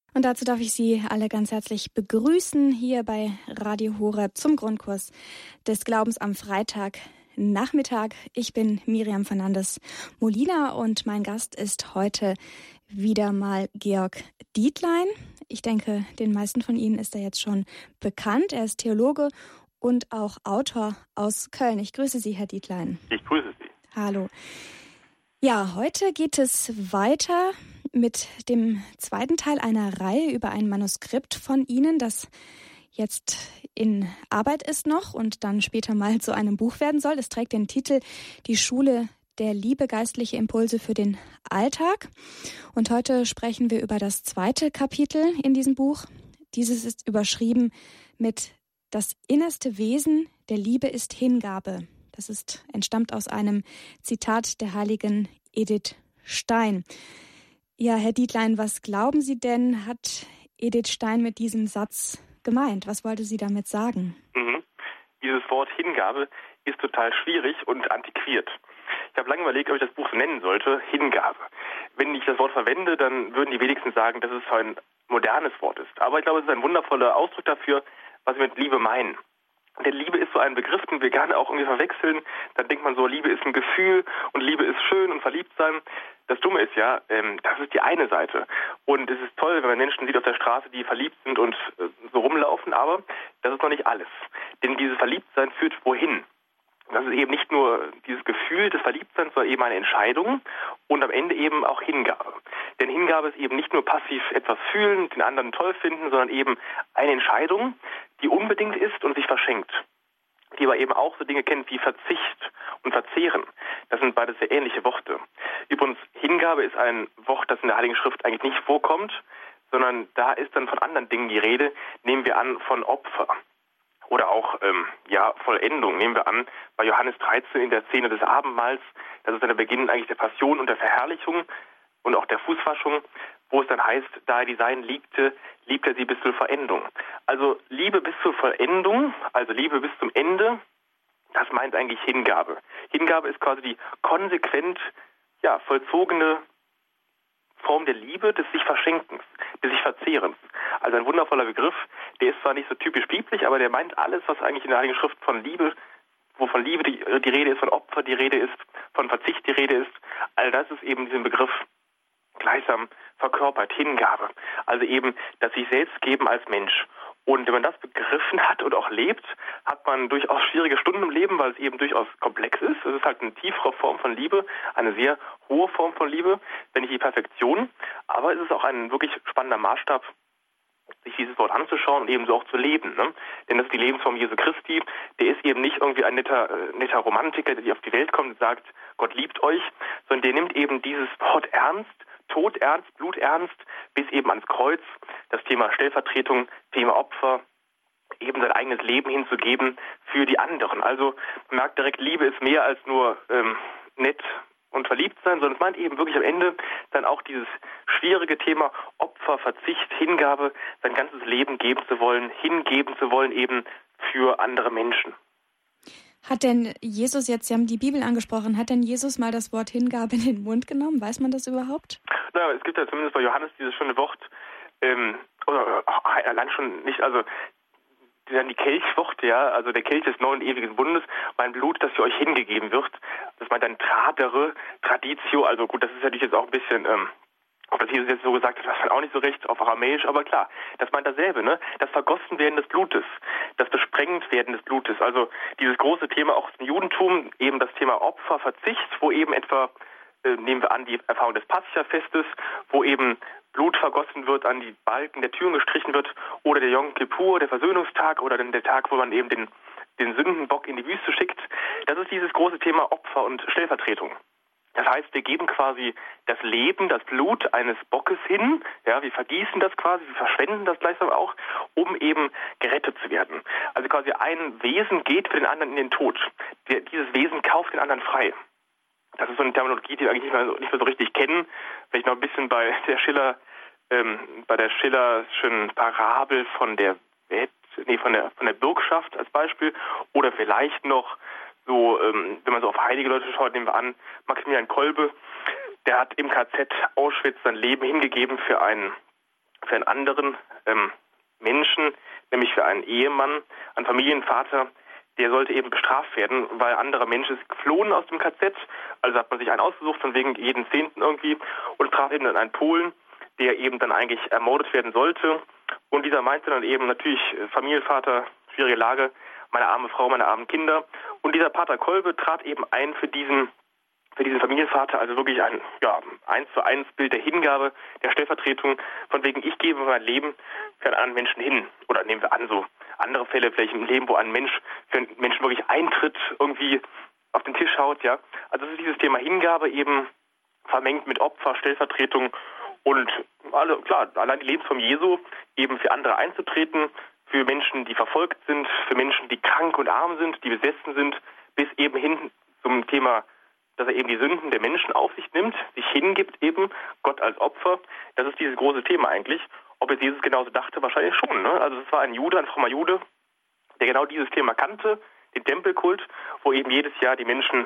Und dazu darf ich Sie alle ganz herzlich begrüßen hier bei Radio Horeb zum Grundkurs des Glaubens am Freitagnachmittag. Ich bin Miriam Fernandes-Molina und mein Gast ist heute wieder mal Georg Dietlein. Ich denke, den meisten von Ihnen ist er jetzt schon bekannt. Er ist Theologe und auch Autor aus Köln. Ich grüße Sie, Herr Dietlein. Ich grüße Sie. Hallo. Ja, heute geht es weiter mit dem zweiten Teil einer Reihe über ein Manuskript von Ihnen, das jetzt in Arbeit ist noch und dann später mal zu einem Buch werden soll. Es trägt den Titel Die Schule der Liebe, geistliche Impulse für den Alltag. Und heute sprechen wir über das zweite Kapitel in diesem Buch. Dieses ist überschrieben mit Das innerste Wesen der Liebe ist Hingabe. Das entstammt aus einem Zitat der heiligen Edith Stein. Ja, Herr Dietlein, was glauben Sie denn, hat Edith Stein mit diesem Satz gemeint? Was wollte sie damit sagen? Dieses Wort Hingabe ist total schwierig und antiquiert. Ich habe lange überlegt, ob ich das Buch so nennen sollte, Hingabe. Wenn ich das Wort verwende, dann würden die wenigsten sagen, dass es so ein modernes Wort ist. Aber ich glaube, es ist ein wundervoller Ausdruck dafür, was wir mit Liebe meinen. Denn Liebe ist so ein Begriff, den wir gerne auch irgendwie verwechseln. Dann denkt man so, Liebe ist ein Gefühl und Liebe ist schön und verliebt sein. Das Dumme ist ja, das ist die eine Seite. Und es ist toll, wenn man Menschen sieht auf der Straße, die verliebt sind und so rumlaufen, aber das ist noch nicht alles. Denn dieses Verliebtsein führt wohin? Das ist eben nicht nur dieses Gefühl des Verliebtseins, sondern eben eine Entscheidung und am Ende eben auch Hingabe. Denn Hingabe ist eben nicht nur passiv etwas fühlen, den anderen toll finden, sondern eben eine Entscheidung, die unbedingt ist und sich verschenkt. Die aber eben auch so Dinge kennt wie Verzicht und Verzehren. Das sind beides sehr ähnliche Worte. Übrigens, Hingabe ist ein Wort, das in der Heiligen Schrift eigentlich nicht vorkommt, sondern da ist dann von anderen Dingen die Rede, nehmen wir an von Opfer. Oder auch Vollendung, nehmen wir an, bei Johannes 13 in der Szene des Abendmahls, das ist dann der Beginn eigentlich der Passion und der Verherrlichung und auch der Fußwaschung, wo es dann heißt, da er die Seinen liebte, liebt er sie bis zur Vollendung. Also Liebe bis zur Vollendung, also Liebe bis zum Ende, das meint eigentlich Hingabe. Hingabe ist quasi die konsequent vollzogene Form der Liebe, des sich Verschenkens, des sich Verzehrens. Also ein wundervoller Begriff, der ist zwar nicht so typisch biblisch, aber der meint alles, was eigentlich in der Heiligen Schrift von Liebe, wovon Liebe die Rede ist, von Opfer die Rede ist, von Verzicht die Rede ist. All das ist eben diesen Begriff gleichsam verkörpert, Hingabe. Also eben das sich selbst geben als Mensch. Und wenn man das begriffen hat und auch lebt, hat man durchaus schwierige Stunden im Leben, weil es eben durchaus komplex ist. Es ist halt eine tiefere Form von Liebe, eine sehr hohe Form von Liebe, wenn nicht die Perfektion. Aber es ist auch ein wirklich spannender Maßstab, sich dieses Wort anzuschauen und eben so auch zu leben. Ne? Denn das ist die Lebensform Jesu Christi. Der ist eben nicht irgendwie ein netter Romantiker, der auf die Welt kommt und sagt, Gott liebt euch, sondern der nimmt eben dieses Wort ernst, todernst, bluternst, bis eben ans Kreuz, das Thema Stellvertretung, Thema Opfer, eben sein eigenes Leben hinzugeben für die anderen. Also man merkt direkt, Liebe ist mehr als nur nett und verliebt sein, sondern es meint eben wirklich am Ende dann auch dieses schwierige Thema Opfer, Verzicht, Hingabe, sein ganzes Leben geben zu wollen, hingeben zu wollen eben für andere Menschen. Hat denn Jesus jetzt, Sie haben die Bibel angesprochen, hat denn Jesus mal das Wort Hingabe in den Mund genommen? Weiß man das überhaupt? Na, es gibt ja zumindest bei Johannes dieses schöne Wort, allein schon nicht, also dann die Kelchworte, also der Kelch des neuen ewigen Bundes, mein Blut, das für euch hingegeben wird. Das meint dann Tradere, Traditio, also gut, das ist natürlich jetzt auch ein bisschen, ob das Jesus jetzt so gesagt hat, das war auch nicht so recht auf Aramäisch, aber klar, das meint dasselbe, ne? Das Vergossenwerden des Blutes, das Besprengtwerden des Blutes, also dieses große Thema auch im Judentum, eben das Thema Opfer, Verzicht, wo eben etwa, nehmen wir an, die Erfahrung des Pascha-Festes, wo eben Blut vergossen wird, an die Balken der Türen gestrichen wird, oder der Yom Kippur, der Versöhnungstag, oder dann der Tag, wo man eben den Sündenbock in die Wüste schickt. Das ist dieses große Thema Opfer und Stellvertretung. Das heißt, wir geben quasi das Leben, das Blut eines Bockes hin, wir vergießen das quasi, wir verschwenden das gleichsam auch, um eben gerettet zu werden. Also quasi ein Wesen geht für den anderen in den Tod. Dieses Wesen kauft den anderen frei. Das ist so eine Terminologie, die wir eigentlich nicht mehr so richtig kennen. Vielleicht noch ein bisschen bei der Schillerschen Parabel von der Bürgschaft als Beispiel. Oder vielleicht noch so, wenn man so auf heilige Leute schaut, nehmen wir an, Maximilian Kolbe, der hat im KZ Auschwitz sein Leben hingegeben für für einen anderen Menschen, nämlich für einen Ehemann, einen Familienvater, der sollte eben bestraft werden, weil ein anderer Mensch ist geflohen aus dem KZ. Also hat man sich einen ausgesucht, von wegen jeden 10. irgendwie, und traf eben dann einen Polen, der eben dann eigentlich ermordet werden sollte. Und dieser meinte dann eben natürlich, Familienvater, schwierige Lage, meine arme Frau, meine armen Kinder. Und dieser Pater Kolbe trat eben ein für diesen Familienvater, also wirklich ein 1:1 Bild der Hingabe, der Stellvertretung, von wegen, ich gebe mein Leben für einen anderen Menschen hin. Oder nehmen wir an, so andere Fälle vielleicht im Leben, wo ein Mensch für einen Menschen wirklich eintritt, irgendwie auf den Tisch haut, ja. Also es ist dieses Thema Hingabe eben vermengt mit Opfer, Stellvertretung und allein die Lebensform Jesu, eben für andere einzutreten, für Menschen, die verfolgt sind, für Menschen, die krank und arm sind, die besessen sind, bis eben hin zum Thema, dass er eben die Sünden der Menschen auf sich nimmt, sich hingibt eben, Gott als Opfer. Das ist dieses große Thema eigentlich. Ob jetzt Jesus genauso dachte, wahrscheinlich schon. Ne? Also es war ein Jude, ein frommer Jude, der genau dieses Thema kannte, den Tempelkult, wo eben jedes Jahr die Menschen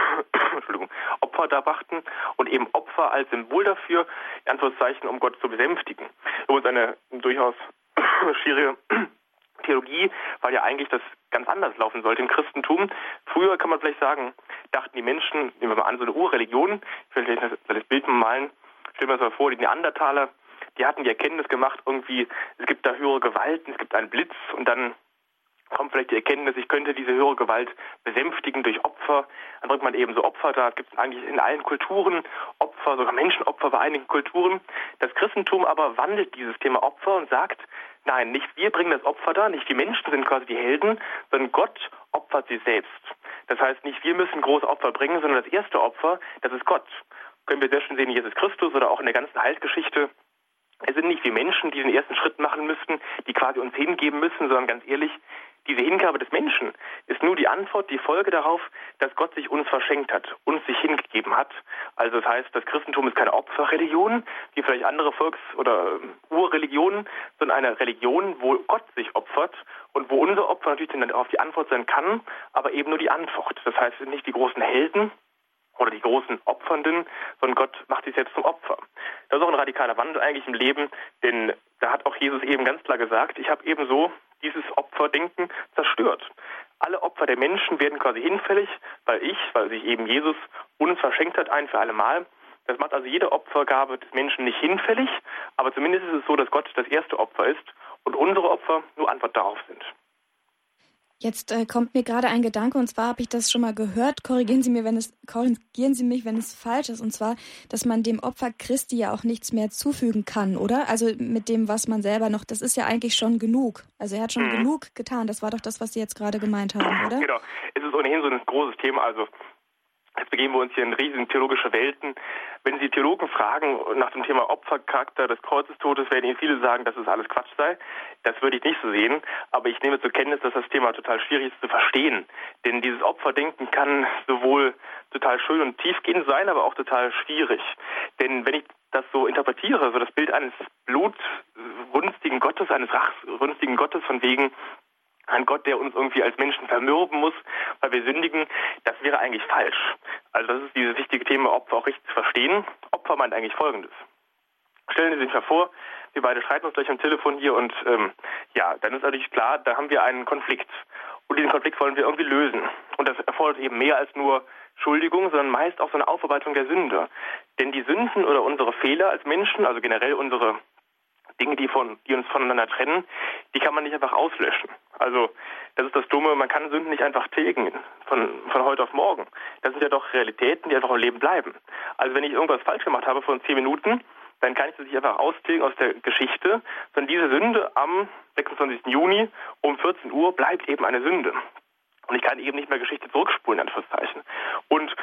Opfer darbrachten und eben Opfer als Symbol dafür, in Anführungszeichen, um Gott zu besänftigen. Übrigens eine durchaus schwierige Theologie, weil ja eigentlich das ganz anders laufen sollte im Christentum. Früher, kann man vielleicht sagen, dachten die Menschen, nehmen wir mal an, so eine Urreligion, ich will vielleicht das Bild mal malen, stellen wir uns mal vor, die Neandertaler, die hatten die Erkenntnis gemacht, irgendwie, es gibt da höhere Gewalten, es gibt einen Blitz und dann kommt vielleicht die Erkenntnis, ich könnte diese höhere Gewalt besänftigen durch Opfer. Dann bringt man eben so Opfer, da gibt es eigentlich in allen Kulturen Opfer, sogar Menschenopfer bei einigen Kulturen. Das Christentum aber wandelt dieses Thema Opfer und sagt, nein, nicht wir bringen das Opfer da, nicht die Menschen sind quasi die Helden, sondern Gott opfert sie selbst. Das heißt, nicht wir müssen große Opfer bringen, sondern das erste Opfer, das ist Gott. Können wir sehr schön sehen in Jesus Christus oder auch in der ganzen Heilsgeschichte. Es sind nicht wir Menschen, die den ersten Schritt machen müssen, die quasi uns hingeben müssen, sondern ganz ehrlich, diese Hingabe des Menschen ist nur die Antwort, die Folge darauf, dass Gott sich uns verschenkt hat, uns sich hingegeben hat. Also das heißt, das Christentum ist keine Opferreligion, wie vielleicht andere Volks- oder Urreligionen, sondern eine Religion, wo Gott sich opfert und wo unser Opfer natürlich dann darauf die Antwort sein kann, aber eben nur die Antwort. Das heißt, wir sind nicht die großen Helden oder die großen Opfernden, sondern Gott macht sich selbst zum Opfer. Das ist auch ein radikaler Wandel eigentlich im Leben, denn da hat auch Jesus eben ganz klar gesagt, ich habe ebenso dieses Opferdenken zerstört. Alle Opfer der Menschen werden quasi hinfällig, weil sich eben Jesus uns verschenkt hat, ein für alle Mal. Das macht also jede Opfergabe des Menschen nicht hinfällig, aber zumindest ist es so, dass Gott das erste Opfer ist und unsere Opfer nur Antwort darauf sind. Jetzt kommt mir gerade ein Gedanke, und zwar habe ich das schon mal gehört, korrigieren Sie mich, wenn es falsch ist, und zwar, dass man dem Opfer Christi ja auch nichts mehr zufügen kann, oder? Also mit dem, was man selber noch, das ist ja eigentlich schon genug. Also er hat schon genug getan, das war doch das, was Sie jetzt gerade gemeint haben, oder? Genau, es ist ohnehin so ein großes Thema, also jetzt begeben wir uns hier in riesigen theologische Welten. Wenn Sie Theologen fragen nach dem Thema Opfercharakter des Kreuzestodes, werden Ihnen viele sagen, dass es alles Quatsch sei. Das würde ich nicht so sehen, aber ich nehme zur Kenntnis, dass das Thema total schwierig ist zu verstehen. Denn dieses Opferdenken kann sowohl total schön und tiefgehend sein, aber auch total schwierig. Denn wenn ich das so interpretiere, so das Bild eines blutrünstigen Gottes, eines rachsrünstigen Gottes, von wegen ein Gott, der uns irgendwie als Menschen vermürben muss, weil wir sündigen, das wäre eigentlich falsch. Also das ist dieses wichtige Thema, Opfer auch richtig zu verstehen. Opfer meint eigentlich Folgendes. Stellen Sie sich mal vor, wir beide streiten uns gleich am Telefon hier und dann ist natürlich klar, da haben wir einen Konflikt. Und diesen Konflikt wollen wir irgendwie lösen. Und das erfordert eben mehr als nur Schuldigung, sondern meist auch so eine Aufarbeitung der Sünde. Denn die Sünden oder unsere Fehler als Menschen, also generell unsere Dinge, die uns voneinander trennen, die kann man nicht einfach auslöschen. Also das ist das Dumme, man kann Sünden nicht einfach tilgen von heute auf morgen. Das sind ja doch Realitäten, die einfach im Leben bleiben. Also wenn ich irgendwas falsch gemacht habe vor 10 Minuten, dann kann ich das nicht einfach austilgen aus der Geschichte, sondern diese Sünde am 26. Juni um 14 Uhr bleibt eben eine Sünde. Und ich kann eben nicht mehr Geschichte zurückspulen, in Anführungszeichen. Und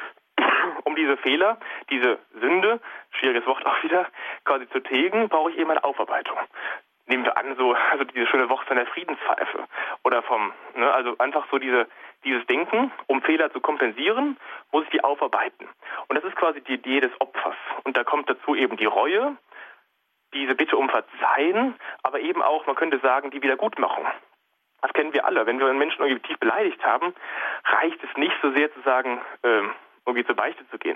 um diese Fehler, diese Sünde, schwieriges Wort auch wieder, quasi zu tilgen, brauche ich eben eine Aufarbeitung. Nehmen wir an, also diese schöne Woche von der Friedenspfeife oder also einfach so dieses Denken, um Fehler zu kompensieren, muss ich die aufarbeiten. Und das ist quasi die Idee des Opfers. Und da kommt dazu eben die Reue, diese Bitte um Verzeihen, aber eben auch, man könnte sagen, die Wiedergutmachung. Das kennen wir alle. Wenn wir einen Menschen irgendwie tief beleidigt haben, reicht es nicht so sehr zu sagen, irgendwie zur Beichte zu gehen.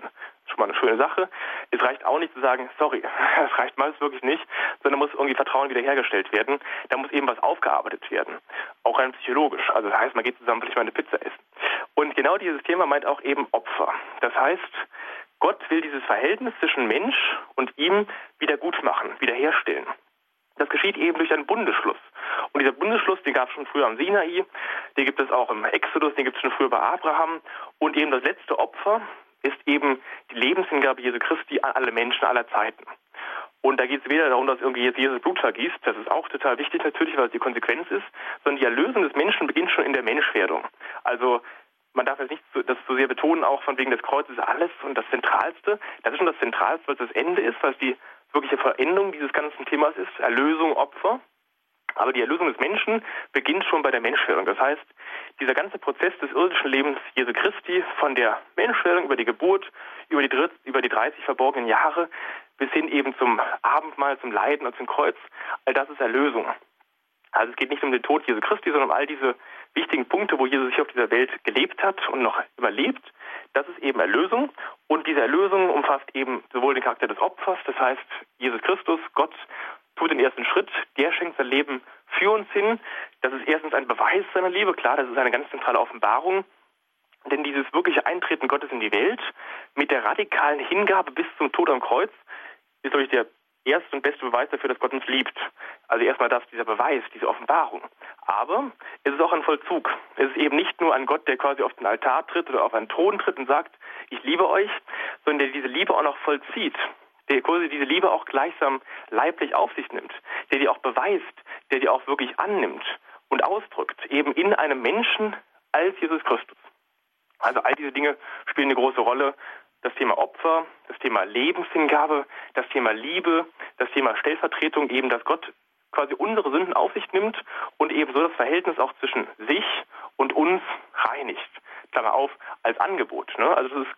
Schon mal eine schöne Sache. Es reicht auch nicht zu sagen, sorry, das reicht meist wirklich nicht, sondern muss irgendwie Vertrauen wiederhergestellt werden. Da muss eben was aufgearbeitet werden. Auch rein psychologisch. Also das heißt, man geht zusammen vielleicht mal eine Pizza essen. Und genau dieses Thema meint auch eben Opfer. Das heißt, Gott will dieses Verhältnis zwischen Mensch und ihm wieder gut machen, wiederherstellen. Das geschieht eben durch einen Bundesschluss. Und dieser Bundesschluss, den gab es schon früher am Sinai, den gibt es auch im Exodus, den gibt es schon früher bei Abraham. Und eben das letzte Opfer ist eben die Lebenshingabe Jesu Christi an alle Menschen aller Zeiten. Und da geht es weder darum, dass irgendwie jetzt Jesus Blut vergießt, das ist auch total wichtig natürlich, weil es die Konsequenz ist, sondern die Erlösung des Menschen beginnt schon in der Menschwerdung. Also man darf jetzt nicht das so sehr betonen, auch von wegen des Kreuzes alles und das Zentralste. Das ist schon das Zentralste, weil es das Ende ist, weil es die wirkliche Verendung dieses ganzen Themas ist, Erlösung, Opfer. Aber die Erlösung des Menschen beginnt schon bei der Menschwerdung. Das heißt, dieser ganze Prozess des irdischen Lebens Jesu Christi, von der Menschwerdung über die Geburt, über die 30 verborgenen Jahre, bis hin eben zum Abendmahl, zum Leiden und zum Kreuz, all das ist Erlösung. Also es geht nicht um den Tod Jesu Christi, sondern um all diese wichtigen Punkte, wo Jesus sich auf dieser Welt gelebt hat und noch überlebt. Das ist eben Erlösung. Und diese Erlösung umfasst eben sowohl den Charakter des Opfers, das heißt Jesus Christus, Gott, tut den ersten Schritt, der schenkt sein Leben für uns hin. Das ist erstens ein Beweis seiner Liebe, klar, das ist eine ganz zentrale Offenbarung. Denn dieses wirkliche Eintreten Gottes in die Welt mit der radikalen Hingabe bis zum Tod am Kreuz ist, glaube ich, der erste und beste Beweis dafür, dass Gott uns liebt. Also erstmal dieser Beweis, diese Offenbarung. Aber es ist auch ein Vollzug. Es ist eben nicht nur ein Gott, der quasi auf den Altar tritt oder auf einen Thron tritt und sagt, ich liebe euch, sondern der diese Liebe auch noch vollzieht. Der quasi diese Liebe auch gleichsam leiblich auf sich nimmt. Der die auch beweist, der die auch wirklich annimmt und ausdrückt. Eben in einem Menschen als Jesus Christus. Also all diese Dinge spielen eine große Rolle. Das Thema Opfer, das Thema Lebenshingabe, das Thema Liebe, das Thema Stellvertretung, eben, dass Gott quasi unsere Sünden auf sich nimmt und eben so das Verhältnis auch zwischen sich und uns reinigt. Klammer auf, als Angebot. Ne? Also das ist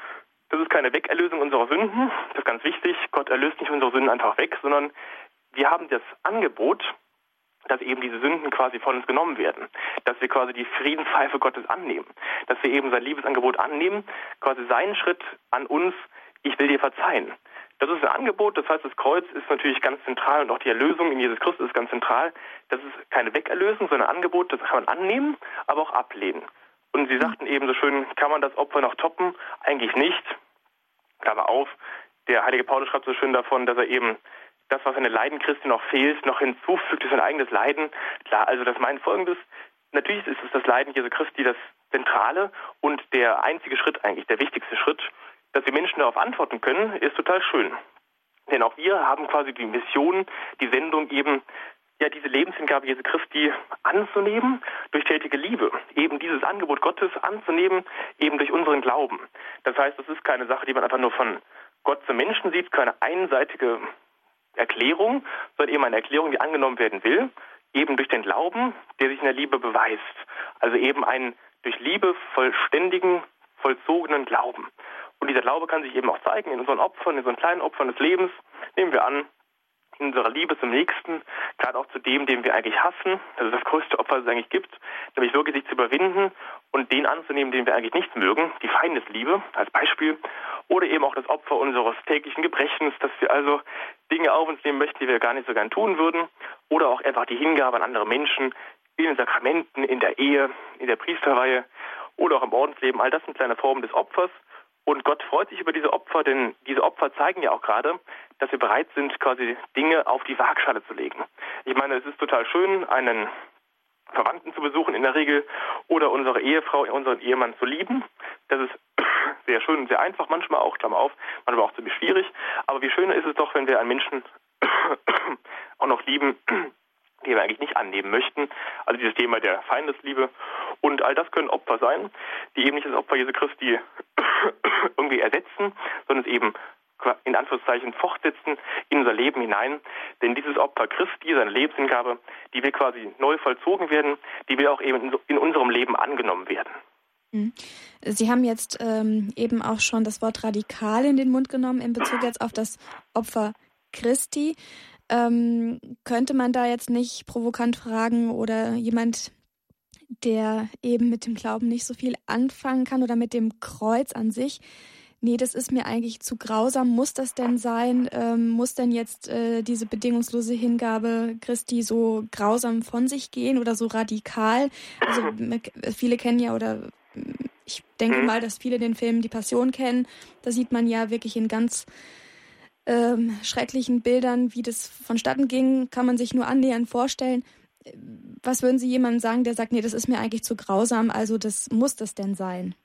keine Wegerlösung unserer Sünden, das ist ganz wichtig. Gott erlöst nicht unsere Sünden einfach weg, sondern wir haben das Angebot, dass eben diese Sünden quasi von uns genommen werden, dass wir quasi die Friedenspfeife Gottes annehmen, dass wir eben sein Liebesangebot annehmen, quasi seinen Schritt an uns, ich will dir verzeihen. Das ist ein Angebot, das heißt, das Kreuz ist natürlich ganz zentral und auch die Erlösung in Jesus Christus ist ganz zentral. Das ist keine Wegerlösung, sondern ein Angebot, das kann man annehmen, aber auch ablehnen. Und Sie sagten eben so schön, kann man das Opfer noch toppen? Eigentlich nicht. Klammer auf, der heilige Paulus schreibt so schön davon, dass er eben das, was eine Leiden Christi noch fehlt, noch hinzufügt, ist sein eigenes Leiden. Klar, also das meint Folgendes. Natürlich ist es das Leiden Jesu Christi das Zentrale und der einzige Schritt eigentlich, der wichtigste Schritt, dass wir Menschen darauf antworten können, ist total schön. Denn auch wir haben quasi die Mission, die Sendung eben, ja, diese Lebenshingabe Jesu Christi anzunehmen durch tätige Liebe. Eben dieses Angebot Gottes anzunehmen, eben durch unseren Glauben. Das heißt, es ist keine Sache, die man einfach nur von Gott zum Menschen sieht, keine einseitige Erklärung, sondern eben eine Erklärung, die angenommen werden will, eben durch den Glauben, der sich in der Liebe beweist. Also eben einen durch Liebe vollständigen, vollzogenen Glauben. Und dieser Glaube kann sich eben auch zeigen in unseren Opfern, in unseren kleinen Opfern des Lebens. Nehmen wir an, in unserer Liebe zum Nächsten, gerade auch zu dem, den wir eigentlich hassen. Das ist das größte Opfer, das es eigentlich gibt, nämlich wirklich sich zu überwinden und den anzunehmen, den wir eigentlich nicht mögen, die Feindesliebe als Beispiel. Oder eben auch das Opfer unseres täglichen Gebrechens, dass wir also Dinge auf uns nehmen möchten, die wir gar nicht so gern tun würden. Oder auch einfach die Hingabe an andere Menschen in den Sakramenten, in der Ehe, in der Priesterweihe oder auch im Ordensleben. All das sind kleine Formen des Opfers. Und Gott freut sich über diese Opfer, denn diese Opfer zeigen ja auch gerade, dass wir bereit sind, quasi Dinge auf die Waagschale zu legen. Ich meine, es ist total schön, einen Verwandten zu besuchen in der Regel oder unsere Ehefrau, unseren Ehemann zu lieben. Das ist sehr schön und sehr einfach, manchmal auch, Klammer auf, manchmal auch ziemlich schwierig. Aber wie schöner ist es doch, wenn wir einen Menschen auch noch lieben, die wir eigentlich nicht annehmen möchten. Also dieses Thema der Feindesliebe. Und all das können Opfer sein, die eben nicht das Opfer Jesu Christi irgendwie ersetzen, sondern es eben in Anführungszeichen fortsetzen in unser Leben hinein. Denn dieses Opfer Christi, seine Lebenshingabe, die will quasi neu vollzogen werden, die will auch eben in unserem Leben angenommen werden. Sie haben jetzt eben auch schon das Wort radikal in den Mund genommen in Bezug jetzt auf das Opfer Christi. Könnte man da jetzt nicht provokant fragen oder jemand, der eben mit dem Glauben nicht so viel anfangen kann oder mit dem Kreuz an sich, nee, das ist mir eigentlich zu grausam, muss das denn sein? Muss denn jetzt diese bedingungslose Hingabe Christi so grausam von sich gehen oder so radikal? Also viele kennen ja, oder ich denke mal, dass viele den Film Die Passion kennen. Da sieht man ja wirklich in ganz schrecklichen Bildern, wie das vonstatten ging, kann man sich nur annähernd vorstellen. Was würden Sie jemandem sagen, der sagt, nee, das ist mir eigentlich zu grausam, also das muss das denn sein?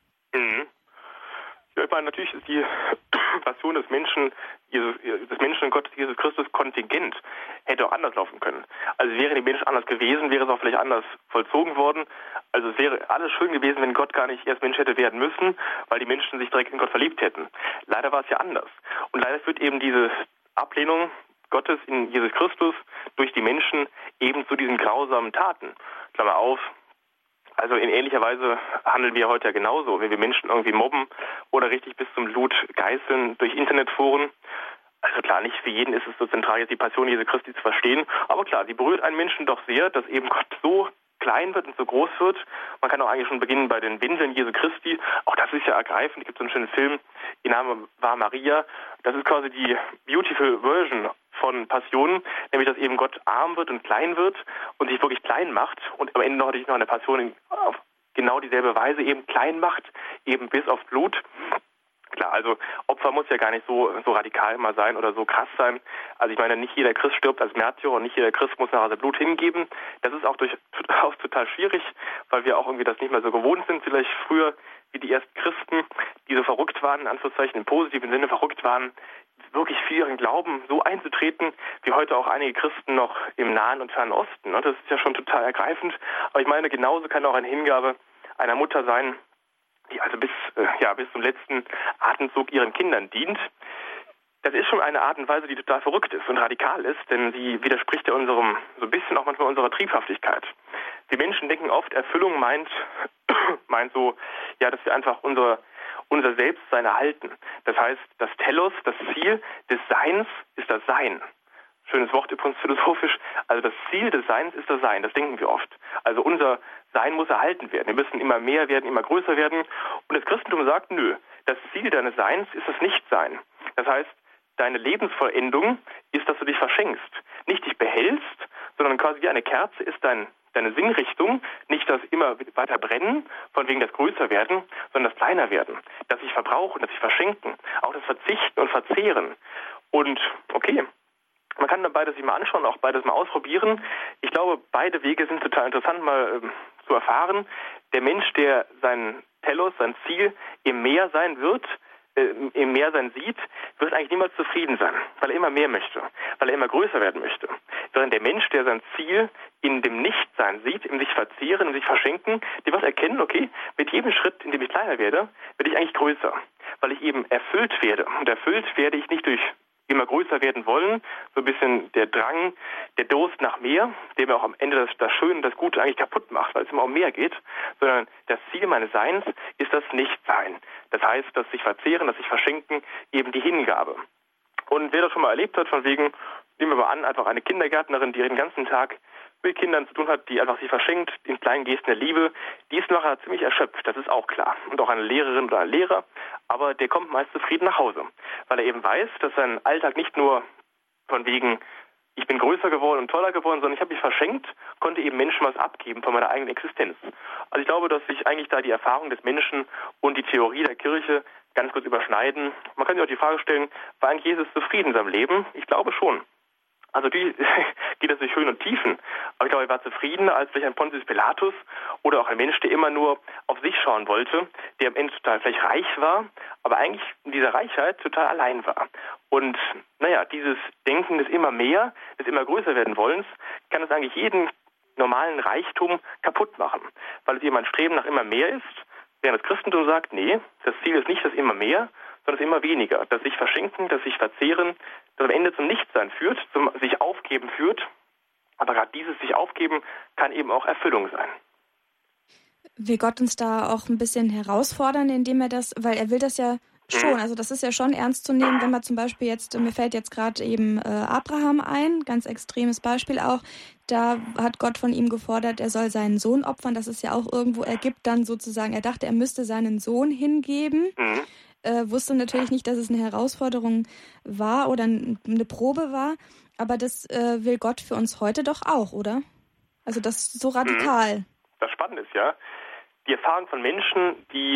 Ja, ich meine, natürlich ist die Passion des Menschen und Gottes Jesus Christus kontingent. Hätte auch anders laufen können. Also wäre die Menschen anders gewesen, wäre es auch vielleicht anders vollzogen worden. Also es wäre alles schön gewesen, wenn Gott gar nicht erst Mensch hätte werden müssen, weil die Menschen sich direkt in Gott verliebt hätten. Leider war es ja anders. Und leider führt eben diese Ablehnung Gottes in Jesus Christus durch die Menschen eben zu diesen grausamen Taten. Klammer auf. Also in ähnlicher Weise handeln wir heute ja genauso, wenn wir Menschen irgendwie mobben oder richtig bis zum Blut geißeln durch Internetforen. Also klar, nicht für jeden ist es so zentral, jetzt die Passion Jesu Christi zu verstehen. Aber klar, sie berührt einen Menschen doch sehr, dass eben Gott so klein wird und so groß wird. Man kann auch eigentlich schon beginnen bei den Windeln Jesu Christi. Auch das ist ja ergreifend. Es gibt so einen schönen Film, Ihr Name war Maria. Das ist quasi die beautiful version von Passion, nämlich dass eben Gott arm wird und klein wird und sich wirklich klein macht und am Ende noch eine Passion auf genau dieselbe Weise eben klein macht, eben bis aufs Blut. Klar, also Opfer muss ja gar nicht so radikal immer sein oder so krass sein. Also ich meine, nicht jeder Christ stirbt als Märtyrer und nicht jeder Christ muss nachher sein Blut hingeben. Das ist auch durchaus total schwierig, weil wir auch irgendwie das nicht mehr so gewohnt sind, vielleicht früher wie die ersten Christen, die so verrückt waren, in Anführungszeichen im positiven Sinne verrückt waren, wirklich für ihren Glauben so einzutreten, wie heute auch einige Christen noch im Nahen und Fernen Osten. Das ist ja schon total ergreifend. Aber ich meine, genauso kann auch eine Hingabe einer Mutter sein, die also bis zum letzten Atemzug ihren Kindern dient. Das ist schon eine Art und Weise, die total verrückt ist und radikal ist, denn sie widerspricht ja so ein bisschen auch manchmal unserer Triebhaftigkeit. Die Menschen denken oft, Erfüllung meint so, ja, dass wir einfach unser Selbstsein erhalten. Das heißt, das Telos, das Ziel des Seins ist das Sein. Schönes Wort übrigens philosophisch. Also das Ziel des Seins ist das Sein, das denken wir oft. Also unser Sein muss erhalten werden. Wir müssen immer mehr werden, immer größer werden. Und das Christentum sagt, nö, das Ziel deines Seins ist das Nichtsein. Das heißt, deine Lebensvollendung ist, dass du dich verschenkst. Nicht dich behältst, sondern quasi wie eine Kerze ist deine Sinnrichtung, nicht das immer weiter brennen, von wegen das größer werden, sondern das kleiner werden. Das sich verbrauchen, das sich verschenken, auch das Verzichten und Verzehren. Und okay, man kann dann beides sich mal anschauen, auch beides mal ausprobieren. Ich glaube, beide Wege sind total interessant mal zu erfahren. Der Mensch, der sein Telos, sein Ziel im Meer sein wird, im Meer sein sieht, wird eigentlich niemals zufrieden sein, weil er immer mehr möchte, weil er immer größer werden möchte. Während der Mensch, der sein Ziel in dem Nichtsein sieht, im sich verzehren, im sich verschenken, die was erkennen, okay, mit jedem Schritt, in dem ich kleiner werde, werde ich eigentlich größer, weil ich eben erfüllt werde. Und erfüllt werde ich nicht durch immer größer werden wollen, so ein bisschen der Drang, der Durst nach mehr, der mir auch am Ende das Schöne, das Gute eigentlich kaputt macht, weil es immer um mehr geht, sondern das Ziel meines Seins ist das Nichtsein. Das heißt, das sich verzehren, das sich verschenken, eben die Hingabe. Und wer das schon mal erlebt hat, von wegen, nehmen wir mal an, einfach eine Kindergärtnerin, die den ganzen Tag mit Kindern zu tun hat, die einfach sich verschenkt, in kleinen Gesten der Liebe, die ist nachher ziemlich erschöpft, das ist auch klar. Und auch eine Lehrerin oder ein Lehrer, aber der kommt meist zufrieden nach Hause, weil er eben weiß, dass sein Alltag nicht nur von wegen, ich bin größer geworden und toller geworden, sondern ich habe mich verschenkt, konnte eben Menschen was abgeben von meiner eigenen Existenz. Also ich glaube, dass sich eigentlich da die Erfahrung des Menschen und die Theorie der Kirche ganz kurz überschneiden. Man kann sich auch die Frage stellen, war eigentlich Jesus zufrieden in seinem Leben? Ich glaube schon. Also die geht das durch Höhen und Tiefen. Aber ich glaube, er war zufriedener als vielleicht ein Pontius Pilatus oder auch ein Mensch, der immer nur auf sich schauen wollte, der am Ende total vielleicht reich war, aber eigentlich in dieser Reichheit total allein war. Und dieses Denken des immer mehr, des immer größer werden Wollens, kann es eigentlich jeden normalen Reichtum kaputt machen, weil es eben ein Streben nach immer mehr ist, während das Christentum sagt, nee, das Ziel ist nicht das immer mehr, sondern das immer weniger. Das sich verschenken, das sich verzehren, das am Ende zum Nichtsein führt, zum sich aufgeben führt. Aber gerade dieses sich aufgeben kann eben auch Erfüllung sein. Will Gott uns da auch ein bisschen herausfordern, indem er das, weil er will das ja schon, also das ist ja schon ernst zu nehmen, wenn man zum Beispiel jetzt, mir fällt jetzt gerade eben Abraham ein, ganz extremes Beispiel auch, da hat Gott von ihm gefordert, er soll seinen Sohn opfern, das ist ja auch irgendwo, er gibt dann sozusagen, er dachte, er müsste seinen Sohn hingeben. wusste natürlich nicht, dass es eine Herausforderung war oder eine Probe war. Aber das will Gott für uns heute doch auch, oder? Also das ist so radikal. Das Spannende ist ja, die Erfahrung von Menschen,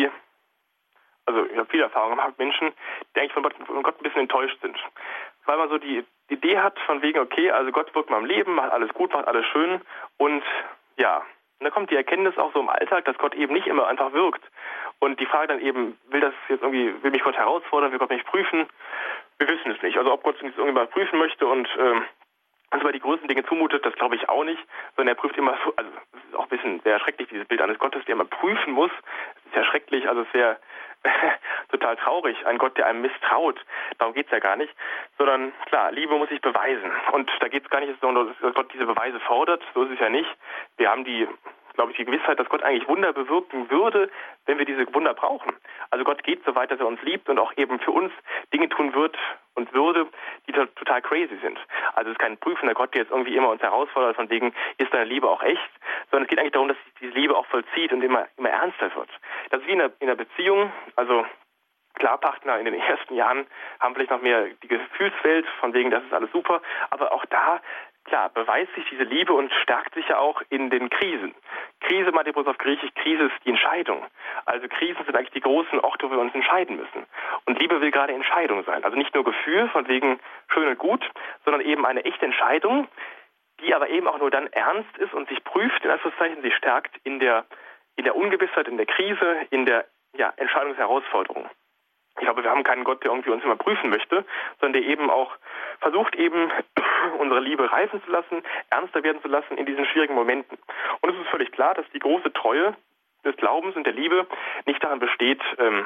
also ich habe viele Erfahrungen gemacht mit Menschen, die eigentlich von Gott ein bisschen enttäuscht sind. Weil man so die Idee hat von wegen, okay, also Gott wirkt mal im Leben, macht alles gut, macht alles schön und ja, und dann kommt die Erkenntnis auch so im Alltag, dass Gott eben nicht immer einfach wirkt. Und die Frage dann eben, will mich Gott herausfordern, will Gott mich prüfen? Wir wissen es nicht. Also ob Gott uns irgendjemand prüfen möchte und uns über die größten Dinge zumutet, das glaube ich auch nicht, sondern er prüft immer so, also es ist auch ein bisschen sehr schrecklich, dieses Bild eines Gottes, der immer prüfen muss. Es ist ja schrecklich, also es wäre total traurig, ein Gott, der einem misstraut. Darum geht es ja gar nicht. Sondern klar, Liebe muss sich beweisen. Und da geht es gar nicht darum, dass Gott diese Beweise fordert. So ist es ja nicht. Wir haben die Gewissheit, dass Gott eigentlich Wunder bewirken würde, wenn wir diese Wunder brauchen. Also Gott geht so weit, dass er uns liebt und auch eben für uns Dinge tun wird und würde, die total crazy sind. Also es ist kein prüfender Gott, der jetzt irgendwie immer uns herausfordert, von wegen, ist deine Liebe auch echt? Sondern es geht eigentlich darum, dass sich diese Liebe auch vollzieht und immer ernster wird. Das ist wie in einer Beziehung, also klar, Partner in den ersten Jahren haben vielleicht noch mehr die Gefühlswelt, von wegen, das ist alles super, aber auch da, klar, beweist sich diese Liebe und stärkt sich ja auch in den Krisen. Krise, meint der auf Griechisch, Krise ist die Entscheidung. Also Krisen sind eigentlich die großen Orte, wo wir uns entscheiden müssen. Und Liebe will gerade Entscheidung sein. Also nicht nur Gefühl, von wegen schön und gut, sondern eben eine echte Entscheidung, die aber eben auch nur dann ernst ist und sich prüft, in Anführungszeichen, sie stärkt in der Ungewissheit, in der Krise, in der Entscheidungsherausforderung. Ich glaube, wir haben keinen Gott, der irgendwie uns immer prüfen möchte, sondern der eben auch versucht, eben unsere Liebe reifen zu lassen, ernster werden zu lassen in diesen schwierigen Momenten. Und es ist völlig klar, dass die große Treue des Glaubens und der Liebe nicht darin besteht,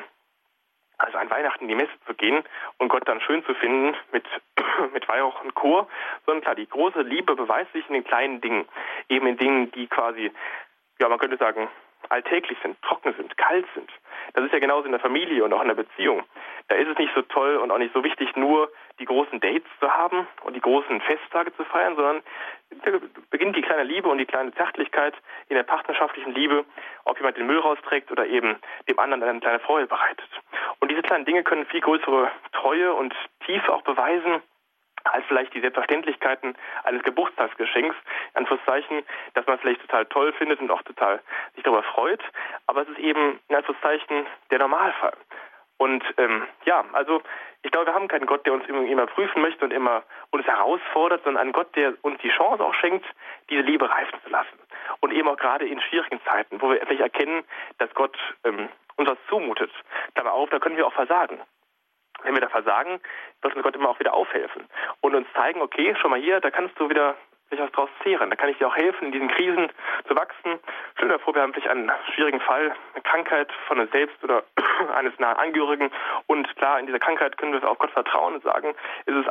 also an Weihnachten in die Messe zu gehen und Gott dann schön zu finden mit Weihrauch und Chor, sondern klar, die große Liebe beweist sich in den kleinen Dingen, eben in Dingen, die quasi, ja, man könnte sagen, alltäglich sind, trocken sind, kalt sind. Das ist ja genauso in der Familie und auch in der Beziehung. Da ist es nicht so toll und auch nicht so wichtig, nur die großen Dates zu haben und die großen Festtage zu feiern, sondern da beginnt die kleine Liebe und die kleine Zärtlichkeit in der partnerschaftlichen Liebe, ob jemand den Müll rausträgt oder eben dem anderen eine kleine Freude bereitet. Und diese kleinen Dinge können viel größere Treue und Tiefe auch beweisen, als vielleicht die Selbstverständlichkeiten eines Geburtstagsgeschenks, in Anführungszeichen, dass man vielleicht total toll findet und auch total sich darüber freut, aber es ist eben in Anführungszeichen der Normalfall. Und also ich glaube, wir haben keinen Gott, der uns immer prüfen möchte und immer uns herausfordert, sondern einen Gott, der uns die Chance auch schenkt, diese Liebe reifen zu lassen. Und eben auch gerade in schwierigen Zeiten, wo wir endlich erkennen, dass Gott uns was zumutet. Klammer auf, da können wir auch versagen. Wenn wir da versagen, wird uns Gott immer auch wieder aufhelfen und uns zeigen, okay, schau mal hier, da kannst du wieder sich was draus zehren. Da kann ich dir auch helfen, in diesen Krisen zu wachsen. Stell dir vor, wir haben vielleicht einen schwierigen Fall, eine Krankheit von uns selbst oder eines nahen Angehörigen. Und klar, in dieser Krankheit können wir auf Gott vertrauen und sagen, es ist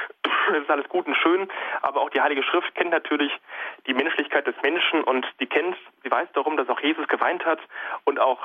alles gut und schön. Aber auch die Heilige Schrift kennt natürlich die Menschlichkeit des Menschen und sie weiß darum, dass auch Jesus geweint hat und auch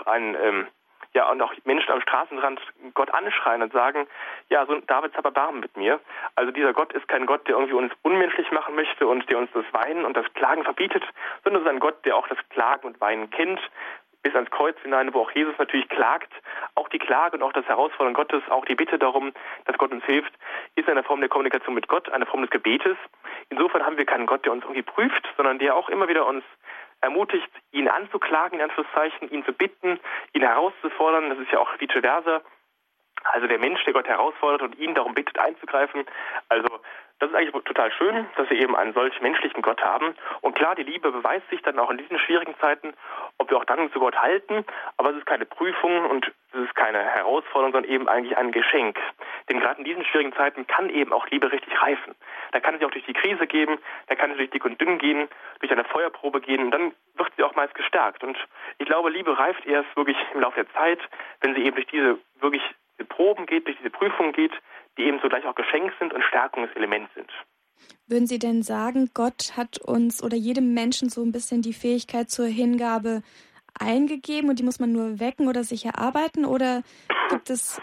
und auch Menschen am Straßenrand Gott anschreien und sagen, ja, so Davids hab Erbarmen mit mir. Also dieser Gott ist kein Gott, der irgendwie uns unmenschlich machen möchte und der uns das Weinen und das Klagen verbietet, sondern es ist ein Gott, der auch das Klagen und Weinen kennt, bis ans Kreuz hinein, wo auch Jesus natürlich klagt. Auch die Klage und auch das Herausfordern Gottes, auch die Bitte darum, dass Gott uns hilft, ist eine Form der Kommunikation mit Gott, eine Form des Gebetes. Insofern haben wir keinen Gott, der uns irgendwie prüft, sondern der auch immer wieder uns ermutigt, ihn anzuklagen, in Anführungszeichen, ihn zu bitten, ihn herauszufordern. Das ist ja auch vice versa. Also der Mensch, der Gott herausfordert und ihn darum bittet, einzugreifen. Also das ist eigentlich total schön, dass wir eben einen solch menschlichen Gott haben. Und klar, die Liebe beweist sich dann auch in diesen schwierigen Zeiten, ob wir auch dann zu Gott halten. Aber es ist keine Prüfung und es ist keine Herausforderung, sondern eben eigentlich ein Geschenk. Denn gerade in diesen schwierigen Zeiten kann eben auch Liebe richtig reifen. Da kann sie auch durch die Krise gehen, da kann sie durch dick und dünn gehen, durch eine Feuerprobe gehen und dann wird sie auch meist gestärkt. Und ich glaube, Liebe reift erst wirklich im Laufe der Zeit, wenn sie eben durch diese Proben geht, durch diese Prüfungen geht, die eben zugleich auch Geschenk sind und Stärkungselement sind. Würden Sie denn sagen, Gott hat uns oder jedem Menschen so ein bisschen die Fähigkeit zur Hingabe eingegeben und die muss man nur wecken oder sich erarbeiten? Oder gibt es,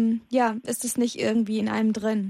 ist es nicht irgendwie in einem drin?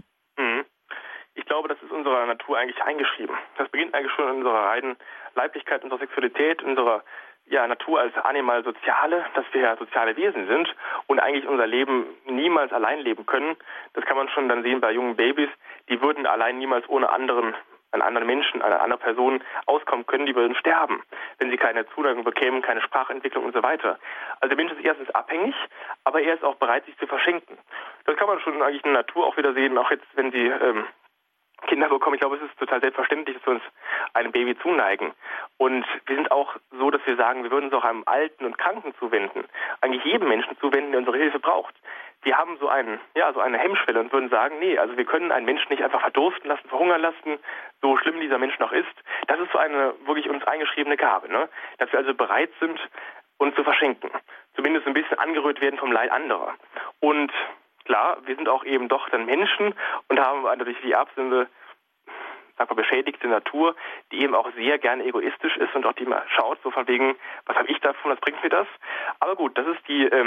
Ich glaube, das ist unserer Natur eigentlich eingeschrieben. Das beginnt eigentlich schon in unserer reinen Leiblichkeit, unserer Sexualität, unserer Natur als Animal Soziale, dass wir ja soziale Wesen sind und eigentlich unser Leben niemals allein leben können. Das kann man schon dann sehen bei jungen Babys. Die würden allein niemals ohne einen anderen Menschen, eine andere Person auskommen können. Die würden sterben, wenn sie keine Zuneigung bekämen, keine Sprachentwicklung und so weiter. Also der Mensch ist erstens abhängig, aber er ist auch bereit, sich zu verschenken. Das kann man schon eigentlich in der Natur auch wieder sehen, auch jetzt, wenn sie Kinder bekommen. Ich glaube, es ist total selbstverständlich, dass wir uns einem Baby zuneigen. Und wir sind auch so, dass wir sagen, wir würden uns auch einem Alten und Kranken zuwenden. Eigentlich jedem Menschen zuwenden, der unsere Hilfe braucht. Wir haben so eine Hemmschwelle und würden sagen, nee, also wir können einen Menschen nicht einfach verdursten lassen, verhungern lassen, so schlimm dieser Mensch noch ist. Das ist so eine wirklich uns eingeschriebene Gabe, ne? Dass wir also bereit sind, uns zu verschenken. Zumindest ein bisschen angerührt werden vom Leid anderer. Und klar, wir sind auch eben doch dann Menschen und haben durch die Erbsünde, beschädigte Natur, die eben auch sehr gerne egoistisch ist und auch die immer schaut, so von wegen, was habe ich davon, was bringt mir das? Aber gut, das ist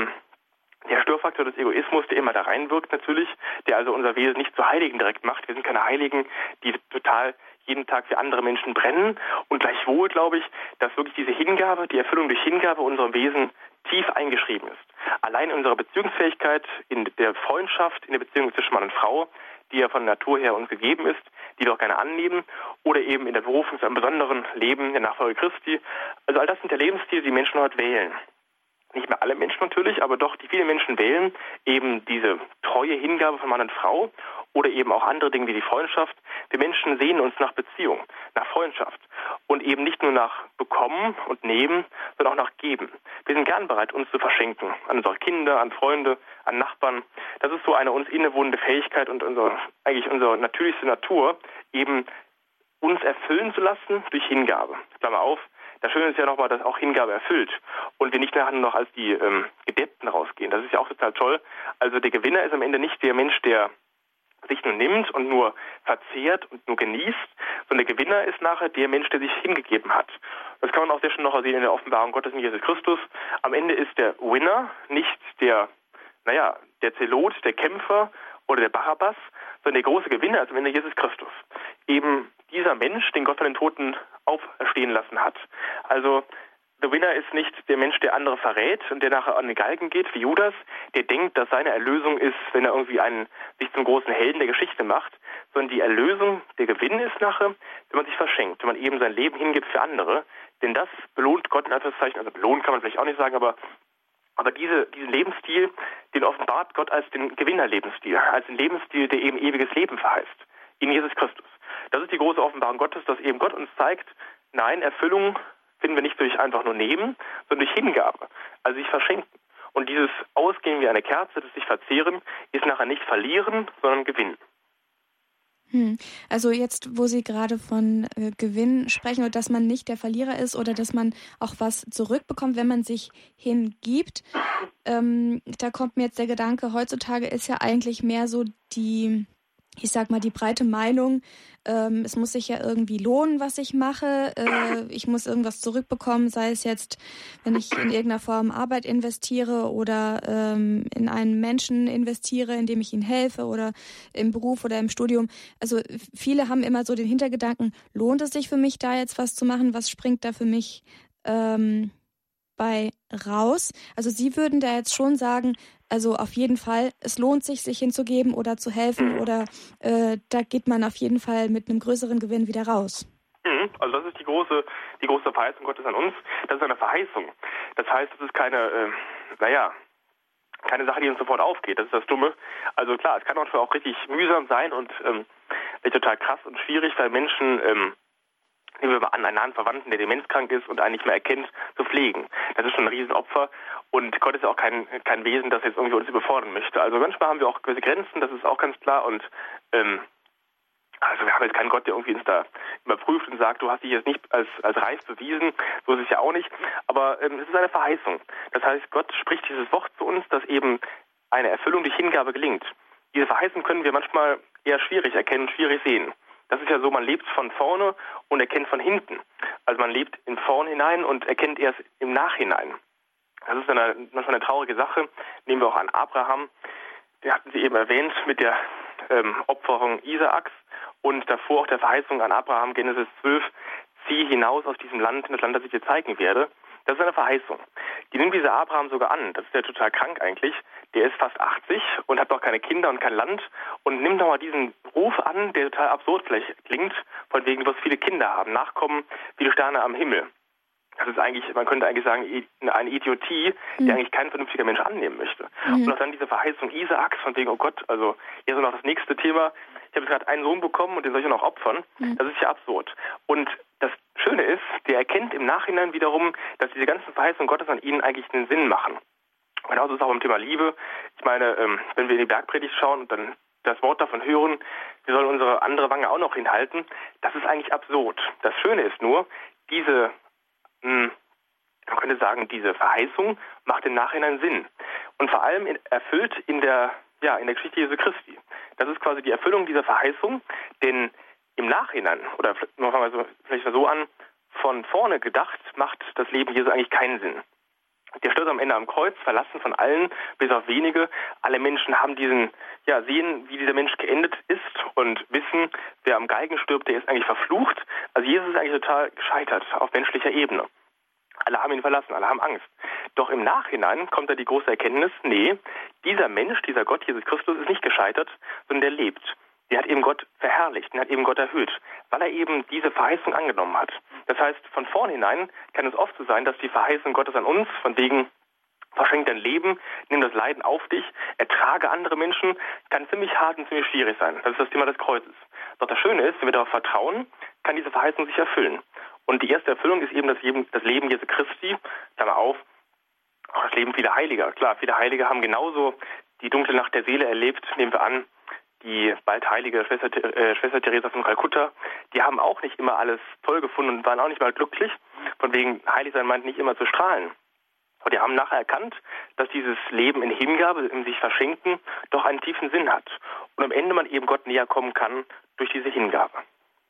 der Störfaktor des Egoismus, der immer da reinwirkt natürlich, der also unser Wesen nicht zu Heiligen direkt macht. Wir sind keine Heiligen, die total jeden Tag für andere Menschen brennen. Und gleichwohl glaube ich, dass wirklich diese Hingabe, die Erfüllung durch Hingabe unserem Wesen tief eingeschrieben ist. Allein in unserer Beziehungsfähigkeit, in der Freundschaft, in der Beziehung zwischen Mann und Frau, die ja von Natur her uns gegeben ist, die wir auch gerne annehmen, oder eben in der Berufung zu einem besonderen Leben der Nachfolge Christi. Also all das sind der Lebensstile, die Menschen heute wählen. Nicht mehr alle Menschen natürlich, aber doch die vielen Menschen wählen eben diese treue Hingabe von Mann und Frau oder eben auch andere Dinge wie die Freundschaft. Wir Menschen sehnen uns nach Beziehung, nach Freundschaft und eben nicht nur nach Bekommen und Nehmen, sondern auch nach Geben. Wir sind gern bereit, uns zu verschenken an unsere Kinder, an Freunde, an Nachbarn. Das ist so eine uns innewohnende Fähigkeit und unsere natürlichste Natur, eben uns erfüllen zu lassen durch Hingabe. Klammer auf. Das Schöne ist ja nochmal, dass auch Hingabe erfüllt und wir nicht nachher noch als die Gedeppten rausgehen. Das ist ja auch total toll. Also der Gewinner ist am Ende nicht der Mensch, der sich nur nimmt und nur verzehrt und nur genießt, sondern der Gewinner ist nachher der Mensch, der sich hingegeben hat. Das kann man auch sehr schön noch sehen in der Offenbarung Gottes in Jesus Christus. Am Ende ist der Winner nicht der Zelot, der Kämpfer oder der Barabbas, sondern der große Gewinner ist am Ende Jesus Christus. Eben dieser Mensch, den Gott von den Toten auferstehen lassen hat. Also der Winner ist nicht der Mensch, der andere verrät und der nachher an den Galgen geht, wie Judas, der denkt, dass seine Erlösung ist, wenn er irgendwie sich zum großen Helden der Geschichte macht, sondern die Erlösung, der Gewinn ist nachher, wenn man sich verschenkt, wenn man eben sein Leben hingibt für andere. Denn das belohnt Gott in Anführungszeichen, also belohnt kann man vielleicht auch nicht sagen, aber diesen Lebensstil, den offenbart Gott als den Gewinnerlebensstil, als den Lebensstil, der eben ewiges Leben verheißt, in Jesus Christus. Das ist die große Offenbarung Gottes, dass eben Gott uns zeigt, nein, Erfüllung finden wir nicht durch einfach nur nehmen, sondern durch Hingabe, also sich verschenken. Und dieses Ausgehen wie eine Kerze, das sich verzehren, ist nachher nicht verlieren, sondern gewinnen. Also jetzt, wo Sie gerade von Gewinn sprechen und dass man nicht der Verlierer ist oder dass man auch was zurückbekommt, wenn man sich hingibt, da kommt mir jetzt der Gedanke, heutzutage ist ja eigentlich mehr so die breite Meinung, es muss sich ja irgendwie lohnen, was ich mache. Ich muss irgendwas zurückbekommen, sei es jetzt, wenn ich in irgendeiner Form Arbeit investiere oder in einen Menschen investiere, indem ich ihnen helfe oder im Beruf oder im Studium. Also viele haben immer so den Hintergedanken, lohnt es sich für mich, da jetzt was zu machen? Was springt da für mich bei raus? Also Sie würden da jetzt schon sagen, also auf jeden Fall, es lohnt sich hinzugeben oder zu helfen oder da geht man auf jeden Fall mit einem größeren Gewinn wieder raus. Also das ist die große Verheißung Gottes an uns. Das ist eine Verheißung. Das heißt, es ist keine Sache, die uns sofort aufgeht. Das ist das Dumme. Also klar, es kann auch richtig mühsam sein und total krass und schwierig, weil Menschen nehmen wir mal an, einen nahen Verwandten, der demenzkrank ist und einen nicht mehr erkennt, zu pflegen. Das ist schon ein Riesenopfer und Gott ist ja auch kein Wesen, das jetzt irgendwie uns überfordern möchte. Also manchmal haben wir auch gewisse Grenzen, das ist auch ganz klar und also wir haben jetzt keinen Gott, der irgendwie uns da überprüft und sagt, du hast dich jetzt nicht als reif bewiesen, so ist es ja auch nicht, aber es ist eine Verheißung. Das heißt, Gott spricht dieses Wort zu uns, dass eben eine Erfüllung durch Hingabe gelingt. Diese Verheißung können wir manchmal eher schwierig erkennen, schwierig sehen. Das ist ja so, man lebt von vorne und erkennt von hinten. Also man lebt in vorn hinein und erkennt erst im Nachhinein. Das ist manchmal eine traurige Sache. Nehmen wir auch an Abraham. Den hatten Sie eben erwähnt mit der Opferung Isaaks und davor auch der Verheißung an Abraham, Genesis 12, zieh hinaus aus diesem Land, in das Land, das ich dir zeigen werde. Das ist eine Verheißung. Die nimmt dieser Abraham sogar an. Das ist ja total krank eigentlich. Der ist fast 80 und hat noch keine Kinder und kein Land und nimmt nochmal diesen Ruf an, der total absurd vielleicht klingt, von wegen, du wirst viele Kinder haben, Nachkommen wie die Sterne am Himmel. Das ist eigentlich, man könnte eigentlich sagen, eine Idiotie, die eigentlich kein vernünftiger Mensch annehmen möchte. Und auch dann diese Verheißung Isaaks, von wegen, oh Gott, also hier ist noch das nächste Thema. Ich habe gerade einen Sohn bekommen und den soll ich noch opfern. Das ist ja absurd. Und das Schöne ist, der erkennt im Nachhinein wiederum, dass diese ganzen Verheißungen Gottes an ihnen eigentlich einen Sinn machen. Genauso ist es auch beim Thema Liebe. Ich meine, wenn wir in die Bergpredigt schauen und dann das Wort davon hören, wir sollen unsere andere Wange auch noch hinhalten, das ist eigentlich absurd. Das Schöne ist nur, man könnte sagen, diese Verheißung macht im Nachhinein Sinn. Und vor allem erfüllt in der Geschichte Jesu Christi. Das ist quasi die Erfüllung dieser Verheißung, denn im Nachhinein, oder vielleicht mal so an, von vorne gedacht, macht das Leben Jesu eigentlich keinen Sinn. Der stirbt am Ende am Kreuz, verlassen von allen, bis auf wenige. Alle Menschen haben sehen, wie dieser Mensch geendet ist und wissen, wer am Galgen stirbt, der ist eigentlich verflucht. Also Jesus ist eigentlich total gescheitert auf menschlicher Ebene. Alle haben ihn verlassen, alle haben Angst. Doch im Nachhinein kommt da die große Erkenntnis, nee, dieser Mensch, dieser Gott, Jesus Christus, ist nicht gescheitert, sondern der lebt. Der hat eben Gott verherrlicht, der hat eben Gott erhöht, weil er eben diese Verheißung angenommen hat. Das heißt, von vornherein kann es oft so sein, dass die Verheißung Gottes an uns, von wegen, verschenk dein Leben, nimm das Leiden auf dich, ertrage andere Menschen, kann ziemlich hart und ziemlich schwierig sein. Das ist das Thema des Kreuzes. Doch das Schöne ist, wenn wir darauf vertrauen, kann diese Verheißung sich erfüllen. Und die erste Erfüllung ist eben das Leben Jesu Christi, Klammer auf, auch das Leben vieler Heiliger. Klar, viele Heilige haben genauso die dunkle Nacht der Seele erlebt, nehmen wir an, die bald heilige Schwester Teresa von Kalkutta, die haben auch nicht immer alles toll gefunden und waren auch nicht mal glücklich. Von wegen, heilig sein meint nicht immer zu strahlen. Aber die haben nachher erkannt, dass dieses Leben in Hingabe, in sich verschenken, doch einen tiefen Sinn hat. Und am Ende man eben Gott näher kommen kann durch diese Hingabe.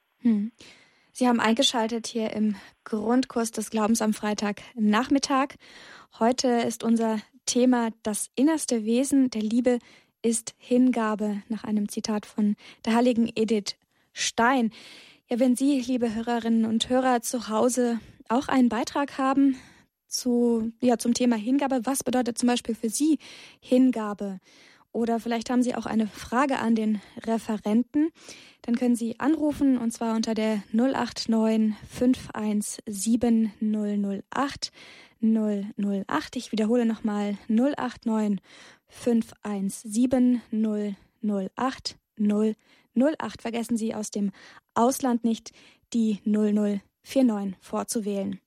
Sie haben eingeschaltet hier im Grundkurs des Glaubens am Freitagnachmittag. Heute ist unser Thema das innerste Wesen der Liebe ist Hingabe, nach einem Zitat von der heiligen Edith Stein. Ja, wenn Sie, liebe Hörerinnen und Hörer, zu Hause auch einen Beitrag haben zum Thema Hingabe, was bedeutet zum Beispiel für Sie Hingabe? Oder vielleicht haben Sie auch eine Frage an den Referenten, dann können Sie anrufen, und zwar unter der 089 517 008 008. Ich wiederhole nochmal 089 517 008 008. Vergessen Sie aus dem Ausland nicht, die 0049 vorzuwählen.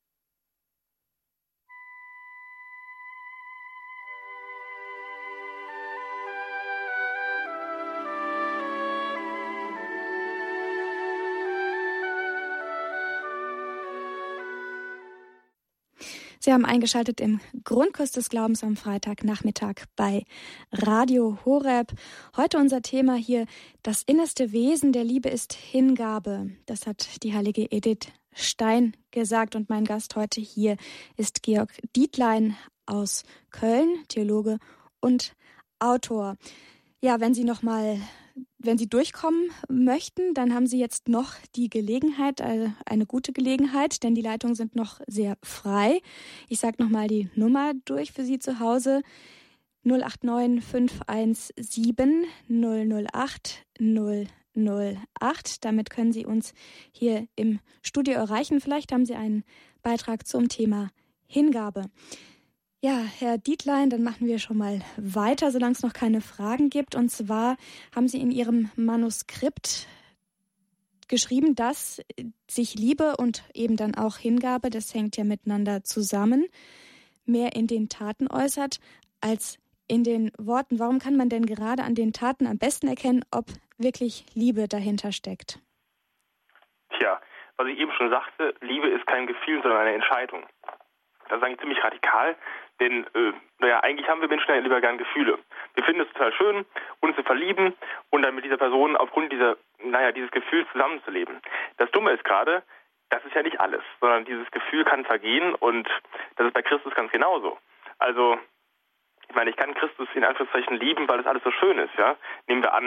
Sie haben eingeschaltet im Grundkurs des Glaubens am Freitagnachmittag bei Radio Horeb. Heute unser Thema hier, das innerste Wesen der Liebe ist Hingabe. Das hat die heilige Edith Stein gesagt und mein Gast heute hier ist Georg Dietlein aus Köln, Theologe und Autor. Ja, wenn Sie durchkommen möchten, dann haben Sie jetzt noch die Gelegenheit, eine gute Gelegenheit, denn die Leitungen sind noch sehr frei. Ich sage nochmal die Nummer durch für Sie zu Hause. 089 517 008 008. Damit können Sie uns hier im Studio erreichen. Vielleicht haben Sie einen Beitrag zum Thema Hingabe. Ja, Herr Dietlein, dann machen wir schon mal weiter, solange es noch keine Fragen gibt. Und zwar haben Sie in Ihrem Manuskript geschrieben, dass sich Liebe und eben dann auch Hingabe, das hängt ja miteinander zusammen, mehr in den Taten äußert als in den Worten. Warum kann man denn gerade an den Taten am besten erkennen, ob wirklich Liebe dahinter steckt? Tja, was ich eben schon sagte, Liebe ist kein Gefühl, sondern eine Entscheidung. Das ist eigentlich ziemlich radikal, denn eigentlich haben wir Menschen ja lieber gern Gefühle. Wir finden es total schön, uns zu verlieben und dann mit dieser Person aufgrund dieses Gefühls zusammenzuleben. Das Dumme ist gerade, das ist ja nicht alles, sondern dieses Gefühl kann vergehen und das ist bei Christus ganz genauso. Also, ich meine, ich kann Christus in Anführungszeichen lieben, weil das alles so schön ist, ja. Nehmen wir an,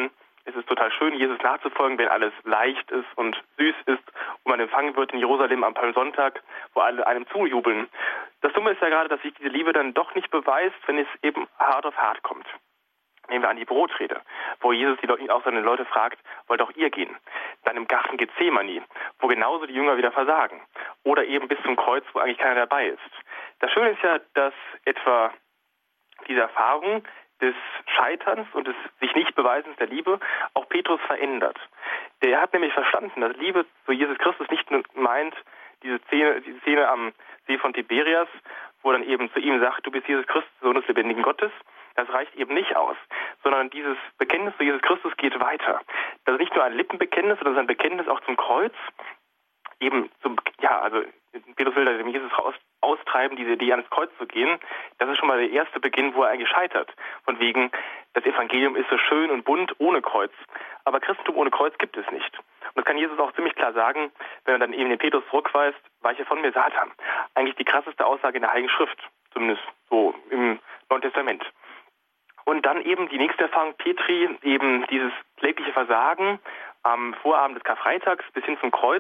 es ist total schön, Jesus nachzufolgen, wenn alles leicht ist und süß ist und man empfangen wird in Jerusalem am Palmsonntag, wo alle einem zujubeln. Das Dumme ist ja gerade, dass sich diese Liebe dann doch nicht beweist, wenn es eben hart auf hart kommt. Nehmen wir an die Brotrede, wo Jesus auch seine Leute fragt, wollt auch ihr gehen? Dann im Garten Gethsemane, wo genauso die Jünger wieder versagen. Oder eben bis zum Kreuz, wo eigentlich keiner dabei ist. Das Schöne ist ja, dass etwa diese Erfahrung des Scheiterns und des sich nicht Beweisens der Liebe auch Petrus verändert. Der hat nämlich verstanden, dass Liebe zu Jesus Christus nicht nur meint, diese Szene am See von Tiberias, wo dann eben zu ihm sagt, du bist Jesus Christus, Sohn des lebendigen Gottes. Das reicht eben nicht aus, sondern dieses Bekenntnis zu Jesus Christus geht weiter. Das ist nicht nur ein Lippenbekenntnis, sondern ein Bekenntnis auch zum Kreuz. Eben also Petrus will da dem Jesus austreiben, diese Idee ans Kreuz zu gehen. Das ist schon mal der erste Beginn, wo er eigentlich scheitert. Von wegen, das Evangelium ist so schön und bunt ohne Kreuz. Aber Christentum ohne Kreuz gibt es nicht. Und das kann Jesus auch ziemlich klar sagen, wenn er dann eben den Petrus zurückweist, weiche von mir, Satan. Eigentlich die krasseste Aussage in der Heiligen Schrift, zumindest so im Neuen Testament. Und dann eben die nächste Erfahrung Petri, eben dieses klägliche Versagen am Vorabend des Karfreitags bis hin zum Kreuz.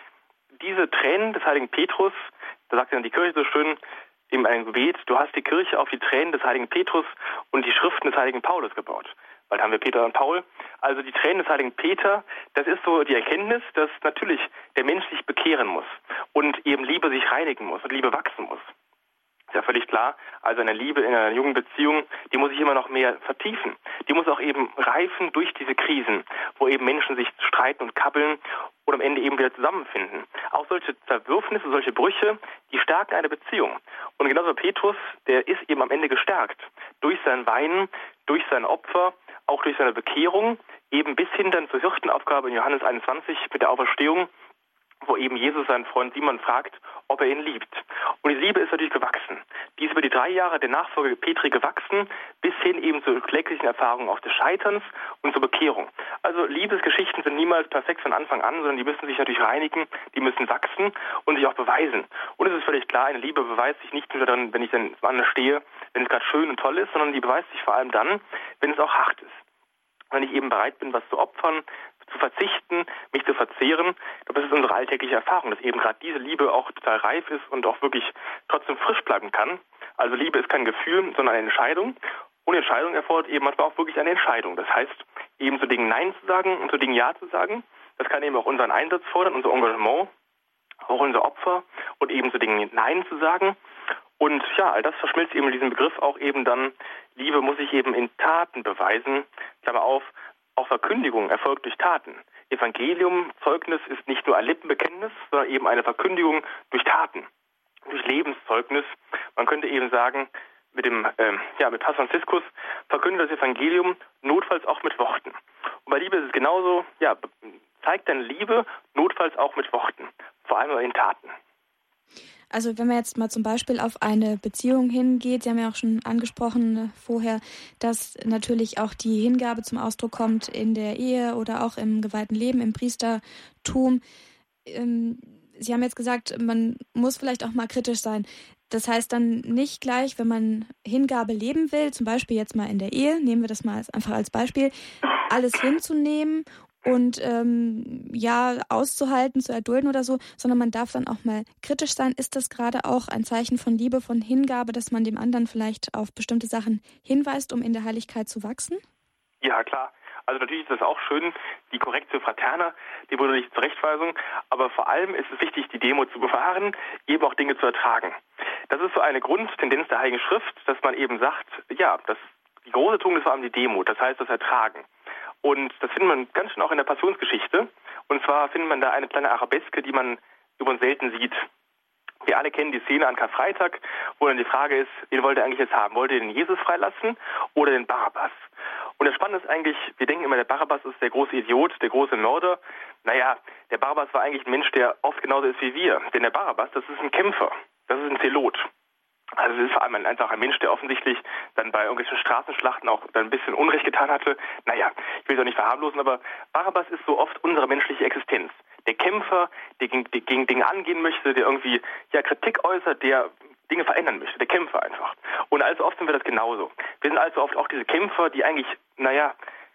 Diese Tränen des heiligen Petrus, da sagt dann die Kirche so schön in einem Gebet, du hast die Kirche auf die Tränen des heiligen Petrus und die Schriften des heiligen Paulus gebaut. Bald haben wir Peter und Paul. Also die Tränen des heiligen Peter, das ist so die Erkenntnis, dass natürlich der Mensch sich bekehren muss und eben Liebe sich reinigen muss und Liebe wachsen muss. Ist ja völlig klar, also eine Liebe in einer jungen Beziehung, die muss sich immer noch mehr vertiefen. Die muss auch eben reifen durch diese Krisen, wo eben Menschen sich streiten und kabbeln oder am Ende eben wieder zusammenfinden. Auch solche Zerwürfnisse, solche Brüche, die stärken eine Beziehung. Und genauso Petrus, der ist eben am Ende gestärkt. Durch sein Weinen, durch sein Opfer, auch durch seine Bekehrung, eben bis hin dann zur Hirtenaufgabe in Johannes 21 mit der Auferstehung, wo eben Jesus seinen Freund Simon fragt, ob er ihn liebt. Und die Liebe ist natürlich gewachsen. Die ist über die 3 Jahre der Nachfolge Petri gewachsen, bis hin eben zur kläglichen Erfahrung auch des Scheiterns und zur Bekehrung. Also Liebesgeschichten sind niemals perfekt von Anfang an, sondern die müssen sich natürlich reinigen, die müssen wachsen und sich auch beweisen. Und es ist völlig klar, eine Liebe beweist sich nicht nur dann, wenn ich dann woanders stehe, wenn es gerade schön und toll ist, sondern die beweist sich vor allem dann, wenn es auch hart ist. Wenn ich eben bereit bin, was zu opfern, zu verzichten, mich zu verzehren. Ich glaube, das ist unsere alltägliche Erfahrung, dass eben gerade diese Liebe auch total reif ist und auch wirklich trotzdem frisch bleiben kann. Also Liebe ist kein Gefühl, sondern eine Entscheidung. Und Entscheidung erfordert eben manchmal auch wirklich eine Entscheidung. Das heißt, eben zu Dingen Nein zu sagen und zu Dingen Ja zu sagen. Das kann eben auch unseren Einsatz fordern, unser Engagement, auch unser Opfer und eben zu Dingen Nein zu sagen. Und ja, all das verschmilzt eben in diesem Begriff auch eben dann, Liebe muss sich eben in Taten beweisen. Klammer auf, auch Verkündigung erfolgt durch Taten. Evangelium, Zeugnis ist nicht nur ein Lippenbekenntnis, sondern eben eine Verkündigung durch Taten, durch Lebenszeugnis. Man könnte eben sagen, mit Papst Franziskus, verkünde das Evangelium notfalls auch mit Worten. Und bei Liebe ist es genauso, zeigt deine Liebe notfalls auch mit Worten, vor allem in Taten. Also wenn man jetzt mal zum Beispiel auf eine Beziehung hingeht, Sie haben ja auch schon angesprochen vorher, dass natürlich auch die Hingabe zum Ausdruck kommt in der Ehe oder auch im geweihten Leben, im Priestertum. Sie haben jetzt gesagt, man muss vielleicht auch mal kritisch sein. Das heißt dann nicht gleich, wenn man Hingabe leben will, zum Beispiel jetzt mal in der Ehe, nehmen wir das mal einfach als Beispiel, alles hinzunehmen und auszuhalten, zu erdulden oder so, sondern man darf dann auch mal kritisch sein. Ist das gerade auch ein Zeichen von Liebe, von Hingabe, dass man dem anderen vielleicht auf bestimmte Sachen hinweist, um in der Heiligkeit zu wachsen? Ja, klar. Also natürlich ist das auch schön, die Correctio Fraterna, die brüderliche Zurechtweisung, aber vor allem ist es wichtig, die Demut zu bewahren, eben auch Dinge zu ertragen. Das ist so eine Grundtendenz der Heiligen Schrift, dass man eben sagt, die große Tugend ist vor allem die Demut, das heißt das Ertragen. Und das findet man ganz schön auch in der Passionsgeschichte. Und zwar findet man da eine kleine Arabeske, die man übrigens selten sieht. Wir alle kennen die Szene an Karfreitag, wo dann die Frage ist, wen wollt ihr eigentlich jetzt haben? Wollt ihr den Jesus freilassen oder den Barabbas? Und das Spannende ist eigentlich, wir denken immer, der Barabbas ist der große Idiot, der große Mörder. Naja, der Barabbas war eigentlich ein Mensch, der oft genauso ist wie wir. Denn der Barabbas, das ist ein Kämpfer, das ist ein Zelot. Also es ist vor allem einfach ein Mensch, der offensichtlich dann bei irgendwelchen Straßenschlachten auch dann ein bisschen Unrecht getan hatte. Naja, ich will es auch nicht verharmlosen, aber Barabbas ist so oft unsere menschliche Existenz. Der Kämpfer, der gegen Dinge angehen möchte, der irgendwie Kritik äußert, der Dinge verändern möchte, der Kämpfer einfach. Und allzu oft sind wir das genauso. Wir sind allzu oft auch diese Kämpfer, die eigentlich,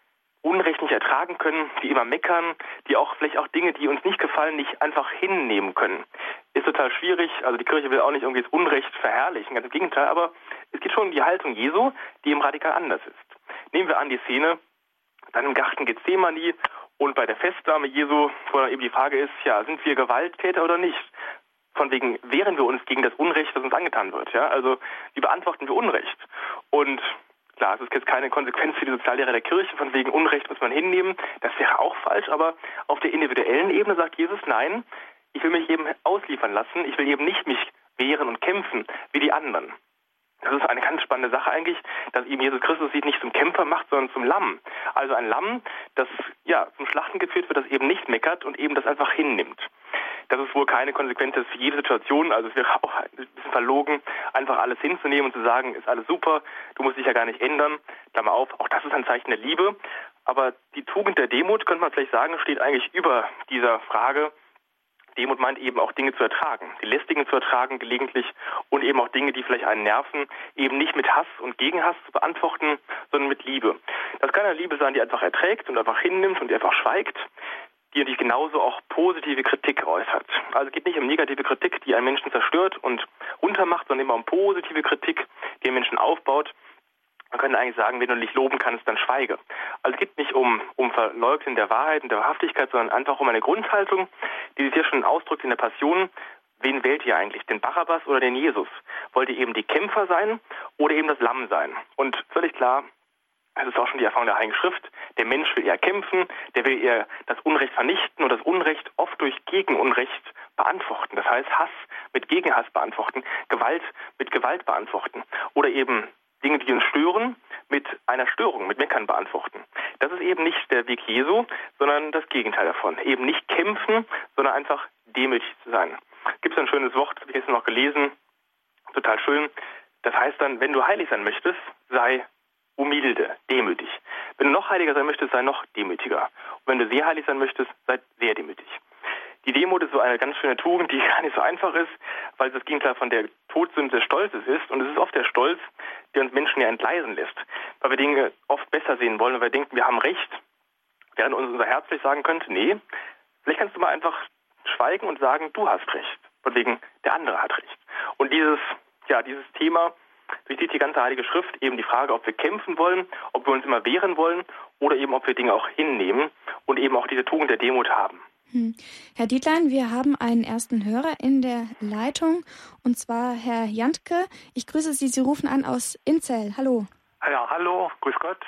Unrecht nicht ertragen können, die immer meckern, die auch vielleicht auch Dinge, die uns nicht gefallen, nicht einfach hinnehmen können. Ist total schwierig. Also die Kirche will auch nicht irgendwie das Unrecht verherrlichen, ganz im Gegenteil, aber es geht schon um die Haltung Jesu, die eben radikal anders ist. Nehmen wir an die Szene, dann im Garten Gethsemane und bei der Festnahme Jesu, wo dann eben die Frage ist, ja, sind wir Gewalttäter oder nicht? Von wegen, wehren wir uns gegen das Unrecht, das uns angetan wird, ja? Also, wie beantworten wir Unrecht? Und klar, es ist jetzt keine Konsequenz für die Soziallehre der Kirche, von wegen Unrecht muss man hinnehmen, das wäre auch falsch, aber auf der individuellen Ebene sagt Jesus, nein, ich will mich eben ausliefern lassen, ich will eben nicht mich wehren und kämpfen wie die anderen. Das ist eine ganz spannende Sache eigentlich, dass eben Jesus Christus sich nicht zum Kämpfer macht, sondern zum Lamm. Also ein Lamm, das ja zum Schlachten geführt wird, das eben nicht meckert und eben das einfach hinnimmt. Das ist wohl keine Konsequenz für jede Situation, also es wäre auch ein bisschen verlogen, einfach alles hinzunehmen und zu sagen, ist alles super, du musst dich ja gar nicht ändern. Klammer auf, auch das ist ein Zeichen der Liebe. Aber die Tugend der Demut, könnte man vielleicht sagen, steht eigentlich über dieser Frage. Demut meint eben auch Dinge zu ertragen, die lästigen zu ertragen gelegentlich und eben auch Dinge, die vielleicht einen nerven, eben nicht mit Hass und Gegenhass zu beantworten, sondern mit Liebe. Das kann eine Liebe sein, die einfach erträgt und einfach hinnimmt und die einfach schweigt, die natürlich genauso auch positive Kritik äußert. Also es geht nicht um negative Kritik, die einen Menschen zerstört und runtermacht, sondern immer um positive Kritik, die einen Menschen aufbaut. Man könnte eigentlich sagen, wenn du nicht loben kannst, dann schweige. Also es geht nicht um Verleugnen der Wahrheit und der Wahrhaftigkeit, sondern einfach um eine Grundhaltung, die sich hier schon ausdrückt in der Passion. Wen wählt ihr eigentlich, den Barabbas oder den Jesus? Wollt ihr eben die Kämpfer sein oder eben das Lamm sein? Und völlig klar, das ist auch schon die Erfahrung der Heiligen Schrift, der Mensch will eher kämpfen, der will eher das Unrecht vernichten und das Unrecht oft durch Gegenunrecht beantworten. Das heißt, Hass mit Gegenhass beantworten, Gewalt mit Gewalt beantworten oder eben Dinge, die uns stören, mit einer Störung, mit Meckern beantworten. Das ist eben nicht der Weg Jesu, sondern das Gegenteil davon. Eben nicht kämpfen, sondern einfach demütig zu sein. Gibt es ein schönes Wort, das habe ich gestern noch gelesen, total schön. Das heißt dann, wenn du heilig sein möchtest, sei humilde, demütig. Wenn du noch heiliger sein möchtest, sei noch demütiger. Und wenn du sehr heilig sein möchtest, sei sehr demütig. Die Demut ist so eine ganz schöne Tugend, die gar nicht so einfach ist, weil es das Gegenteil von der Todsünde des Stolzes ist. Und es ist oft der Stolz, der uns Menschen ja entgleisen lässt. Weil wir Dinge oft besser sehen wollen und wir denken, wir haben Recht, während uns unser Herz vielleicht sagen könnte, nee, vielleicht kannst du mal einfach schweigen und sagen, du hast Recht. Von wegen, der andere hat Recht. Und dieses Thema durchzieht die ganze Heilige Schrift, eben die Frage, ob wir kämpfen wollen, ob wir uns immer wehren wollen oder eben, ob wir Dinge auch hinnehmen und eben auch diese Tugend der Demut haben. Herr Dietlein, wir haben einen ersten Hörer in der Leitung, und zwar Herr Jantke. Ich grüße Sie, Sie rufen an aus Inzell. Hallo. Ja, hallo, grüß Gott.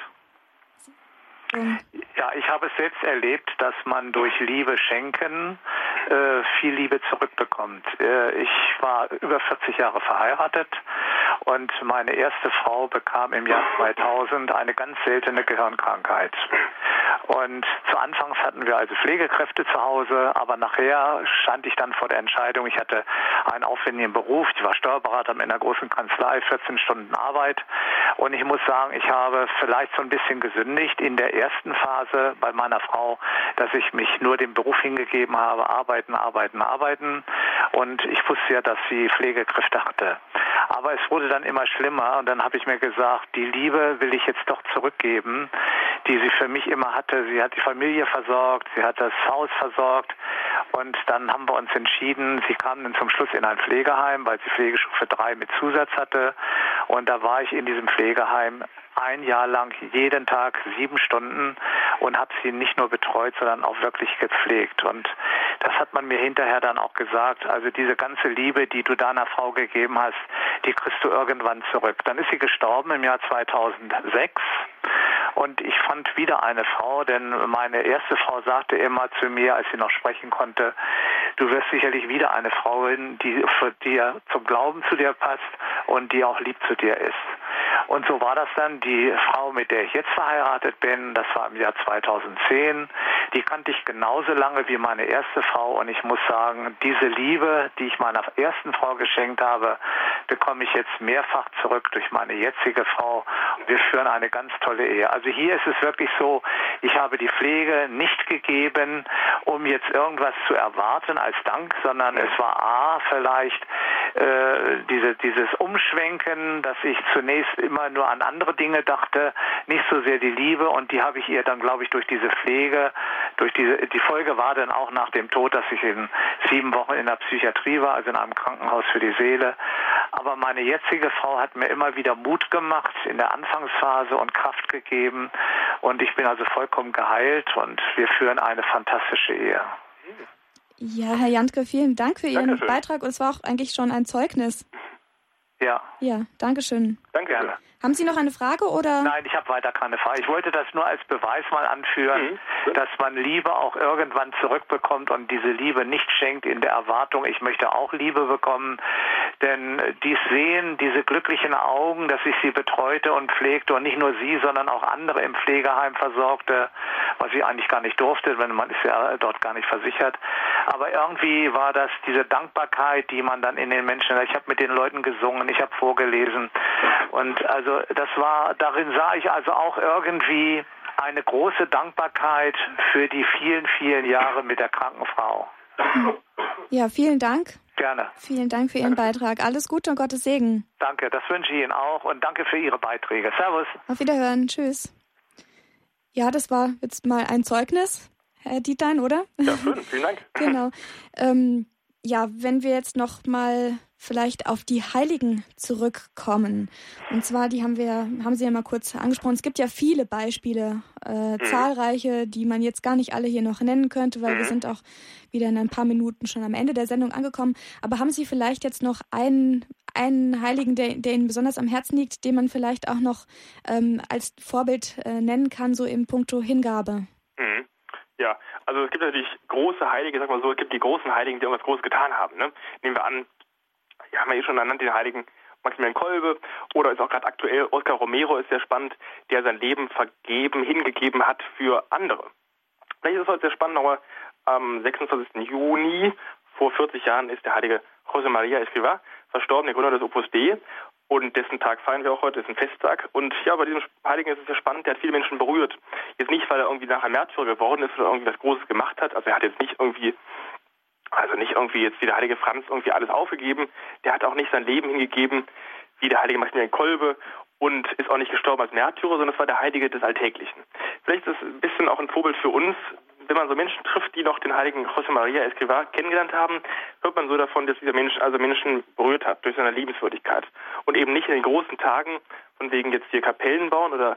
Ja, ich habe es selbst erlebt, dass man durch Liebe schenken viel Liebe zurückbekommt. Ich war über 40 Jahre verheiratet und meine erste Frau bekam im Jahr 2000 eine ganz seltene Gehirnkrankheit. Und zu Anfangs hatten wir also Pflegekräfte zu Hause, aber nachher stand ich dann vor der Entscheidung, ich hatte einen aufwendigen Beruf, ich war Steuerberater mit einer großen Kanzlei, 14 Stunden Arbeit, und ich muss sagen, ich habe vielleicht so ein bisschen gesündigt in der ersten Phase bei meiner Frau, dass ich mich nur dem Beruf hingegeben habe, arbeiten, und ich wusste ja, dass sie Pflegekräfte hatte. Aber es wurde dann immer schlimmer und dann habe ich mir gesagt, die Liebe will ich jetzt doch zurückgeben, die sie für mich immer hatte. Sie hat die Familie versorgt, sie hat das Haus versorgt, und dann haben wir uns entschieden, sie kam dann zum Schluss in ein Pflegeheim, weil sie Pflegestufe 3 mit Zusatz hatte, und da war ich in diesem Pflegeheim ein Jahr lang jeden Tag 7 Stunden und habe sie nicht nur betreut, sondern auch wirklich gepflegt. Und das hat man mir hinterher dann auch gesagt, also diese ganze Liebe, die du deiner Frau gegeben hast, die kriegst du irgendwann zurück. Dann ist sie gestorben im Jahr 2006. Und ich fand wieder eine Frau, denn meine erste Frau sagte immer zu mir, als sie noch sprechen konnte, du wirst sicherlich wieder eine Frau finden, die für dir zum Glauben zu dir passt und die auch lieb zu dir ist. Und so war das dann. Die Frau, mit der ich jetzt verheiratet bin, das war im Jahr 2010, die kannte ich genauso lange wie meine erste Frau. Und ich muss sagen, diese Liebe, die ich meiner ersten Frau geschenkt habe, bekomme ich jetzt mehrfach zurück durch meine jetzige Frau. Wir führen eine ganz tolle Ehe. Also hier ist es wirklich so, ich habe die Pflege nicht gegeben, um jetzt irgendwas zu erwarten als Dank, sondern es war vielleicht dieses Umschwenken, dass ich zunächst immer nur an andere Dinge dachte, nicht so sehr die Liebe, und die habe ich ihr dann, glaube ich, durch diese Pflege, die Folge war dann auch nach dem Tod, dass ich in 7 Wochen in der Psychiatrie war, also in einem Krankenhaus für die Seele. Aber meine jetzige Frau hat mir immer wieder Mut gemacht in der Anfangsphase und Kraft gegeben, und ich bin also vollkommen geheilt und wir führen eine fantastische Ehe. Ja, Herr Jandke, vielen Dank für Ihren Beitrag, und es war auch eigentlich schon ein Zeugnis. Ja. Ja, Dankeschön. Danke. Gerne. Haben Sie noch eine Frage, oder? Nein, ich habe weiter keine Frage. Ich wollte das nur als Beweis mal anführen, dass man Liebe auch irgendwann zurückbekommt und diese Liebe nicht schenkt in der Erwartung, ich möchte auch Liebe bekommen. Denn dies sehen, diese glücklichen Augen, dass ich sie betreute und pflegte, und nicht nur sie, sondern auch andere im Pflegeheim versorgte, was ich eigentlich gar nicht durfte, denn man ist ja dort gar nicht versichert. Aber irgendwie war das diese Dankbarkeit, die man dann in den Menschen, ich habe mit den Leuten gesungen, ich habe vorgelesen, und also darin sah ich also auch irgendwie eine große Dankbarkeit für die vielen, vielen Jahre mit der kranken Frau. Ja, vielen Dank. Gerne. Vielen Dank für Ihren Beitrag. Alles Gute und Gottes Segen. Danke, das wünsche ich Ihnen auch, und danke für Ihre Beiträge. Servus. Auf Wiederhören. Tschüss. Ja, das war jetzt mal ein Zeugnis, Herr Dietein, oder? Ja, schön. Vielen Dank. Genau. Ja, wenn wir jetzt noch mal vielleicht auf die Heiligen zurückkommen. Und zwar, haben Sie ja mal kurz angesprochen. Es gibt ja viele Beispiele, zahlreiche, die man jetzt gar nicht alle hier noch nennen könnte, weil wir sind auch wieder in ein paar Minuten schon am Ende der Sendung angekommen. Aber haben Sie vielleicht jetzt noch einen Heiligen, der Ihnen besonders am Herzen liegt, den man vielleicht auch noch als Vorbild nennen kann, so im Puncto Hingabe? Ja, also es gibt natürlich große Heilige, sag mal so, es gibt die großen Heiligen, die irgendwas Großes getan haben. Ne? Nehmen wir an, ja, haben wir schon ernannt, den Heiligen Maximilian Kolbe, oder ist auch gerade aktuell Oscar Romero, ist sehr spannend, der sein Leben hingegeben hat für andere. Vielleicht ist es heute sehr spannend, aber am 26. Juni vor 40 Jahren ist der heilige José María Escrivá verstorben, der Gründer des Opus Dei, und dessen Tag feiern wir auch heute, ist ein Festtag. Und ja, bei diesem Heiligen ist es sehr spannend, der hat viele Menschen berührt. Jetzt nicht, weil er irgendwie nachher Märtyrer geworden ist oder irgendwie was Großes gemacht hat, also er hat jetzt nicht irgendwie jetzt wie der heilige Franz irgendwie alles aufgegeben, der hat auch nicht sein Leben hingegeben wie der heilige Maximilian Kolbe und ist auch nicht gestorben als Märtyrer, sondern es war der Heilige des Alltäglichen. Vielleicht ist es ein bisschen auch ein Vorbild für uns, wenn man so Menschen trifft, die noch den heiligen José María Escrivá kennengelernt haben, hört man so davon, dass dieser Mensch also Menschen berührt hat durch seine Liebenswürdigkeit. Und eben nicht in den großen Tagen, von wegen jetzt hier Kapellen bauen oder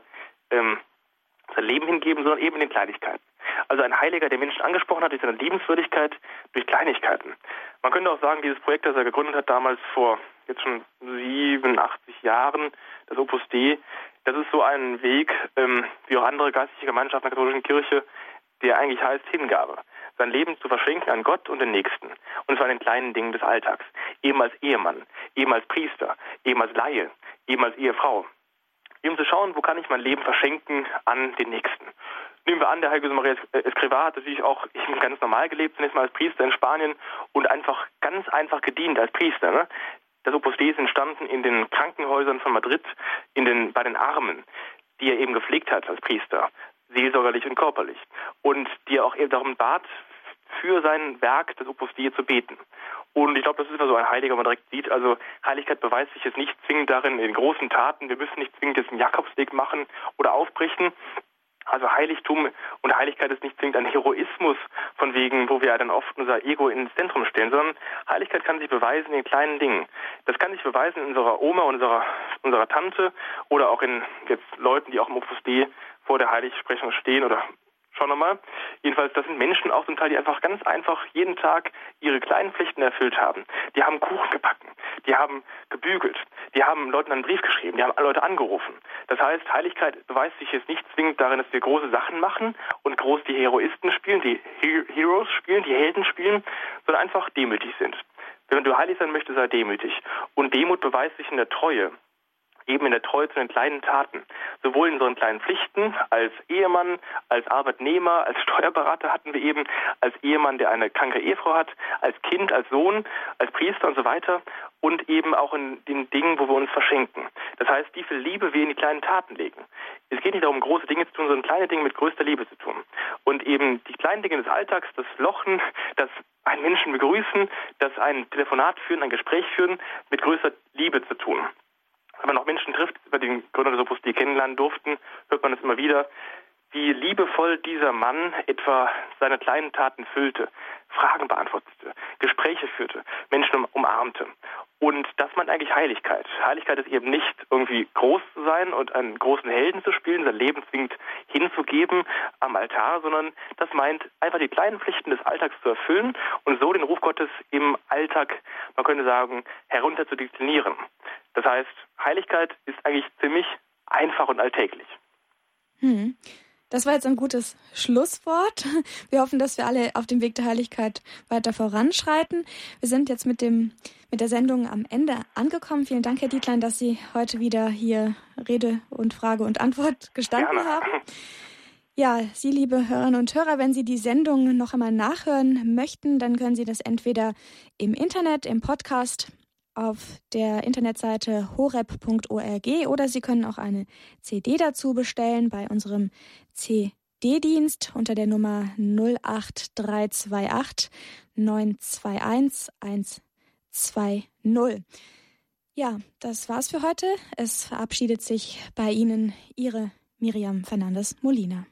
sein Leben hingeben, sondern eben in den Kleinigkeiten. Also ein Heiliger, der Menschen angesprochen hat durch seine Liebenswürdigkeit, durch Kleinigkeiten. Man könnte auch sagen, dieses Projekt, das er gegründet hat, damals vor jetzt schon 87 Jahren, das Opus Dei, das ist so ein Weg, wie auch andere geistliche Gemeinschaften der katholischen Kirche, der eigentlich heißt Hingabe. Sein Leben zu verschenken an Gott und den Nächsten. Und zwar in den kleinen Dingen des Alltags. Eben als Ehemann, eben als Priester, eben als Laie, eben als Ehefrau. Eben zu schauen, wo kann ich mein Leben verschenken an den Nächsten. Nehmen wir an, der heilige José María Escrivá hat natürlich auch ganz normal gelebt, zunächst mal als Priester in Spanien und ganz einfach gedient als Priester. Ne? Das Opus Dei ist entstanden in den Krankenhäusern von Madrid, bei den Armen, die er eben gepflegt hat als Priester, seelsorgerlich und körperlich. Und die er auch eben darum bat, für sein Werk, das Opus Dei, zu beten. Und ich glaube, das ist immer so ein Heiliger, man direkt sieht, also Heiligkeit beweist sich jetzt nicht zwingend darin in den großen Taten, wir müssen nicht zwingend jetzt einen Jakobsweg machen oder aufbrechen. Also Heiligtum und Heiligkeit ist nicht zwingend ein Heroismus, von wegen, wo wir dann oft unser Ego ins Zentrum stellen, sondern Heiligkeit kann sich beweisen in den kleinen Dingen. Das kann sich beweisen in unserer Oma und unserer Tante oder auch in jetzt Leuten, die auch im Opus Dei vor der Heiligsprechung stehen oder schauen wir mal. Jedenfalls, das sind Menschen auch zum Teil, die einfach ganz einfach jeden Tag ihre kleinen Pflichten erfüllt haben. Die haben Kuchen gebacken, die haben gebügelt, die haben Leuten einen Brief geschrieben, die haben Leute angerufen. Das heißt, Heiligkeit beweist sich jetzt nicht zwingend darin, dass wir große Sachen machen und groß die Heroisten spielen, die Heroes spielen, die Helden spielen, sondern einfach demütig sind. Wenn du heilig sein möchtest, sei demütig. Und Demut beweist sich in der Treue. eben in der Treue zu den kleinen Taten. Sowohl in unseren kleinen Pflichten als Ehemann, als Arbeitnehmer, als Steuerberater hatten wir eben, als Ehemann, der eine kranke Ehefrau hat, als Kind, als Sohn, als Priester und so weiter und eben auch in den Dingen, wo wir uns verschenken. Das heißt, wie viel Liebe wir in die kleinen Taten legen. Es geht nicht darum, große Dinge zu tun, sondern kleine Dinge mit größter Liebe zu tun. Und eben die kleinen Dinge des Alltags, das Lochen, das einen Menschen begrüßen, das ein Telefonat führen, ein Gespräch führen, mit größter Liebe zu tun. Wenn man auch Menschen trifft, über den Gründer des Opus Dei kennenlernen durften, hört man es immer wieder, wie liebevoll dieser Mann etwa seine kleinen Taten füllte, Fragen beantwortete, Gespräche führte, Menschen umarmte. Und das meint eigentlich Heiligkeit. Heiligkeit ist eben nicht irgendwie groß zu sein und einen großen Helden zu spielen, sein Leben zwingend hinzugeben am Altar, sondern das meint einfach die kleinen Pflichten des Alltags zu erfüllen und so den Ruf Gottes im Alltag, man könnte sagen, herunter zu deklinieren. Das heißt, Heiligkeit ist eigentlich ziemlich einfach und alltäglich. Das war jetzt ein gutes Schlusswort. Wir hoffen, dass wir alle auf dem Weg der Heiligkeit weiter voranschreiten. Wir sind jetzt mit der Sendung am Ende angekommen. Vielen Dank, Herr Dietlein, dass Sie heute wieder hier Rede und Frage und Antwort gestanden haben. Ja, Sie, liebe Hörerinnen und Hörer, wenn Sie die Sendung noch einmal nachhören möchten, dann können Sie das entweder im Internet, im Podcast auf der Internetseite horeb.org oder Sie können auch eine CD dazu bestellen bei unserem CD-Dienst unter der Nummer 08328 921 120. Ja, das war's für heute. Es verabschiedet sich bei Ihnen Ihre Miriam Fernandes-Molina.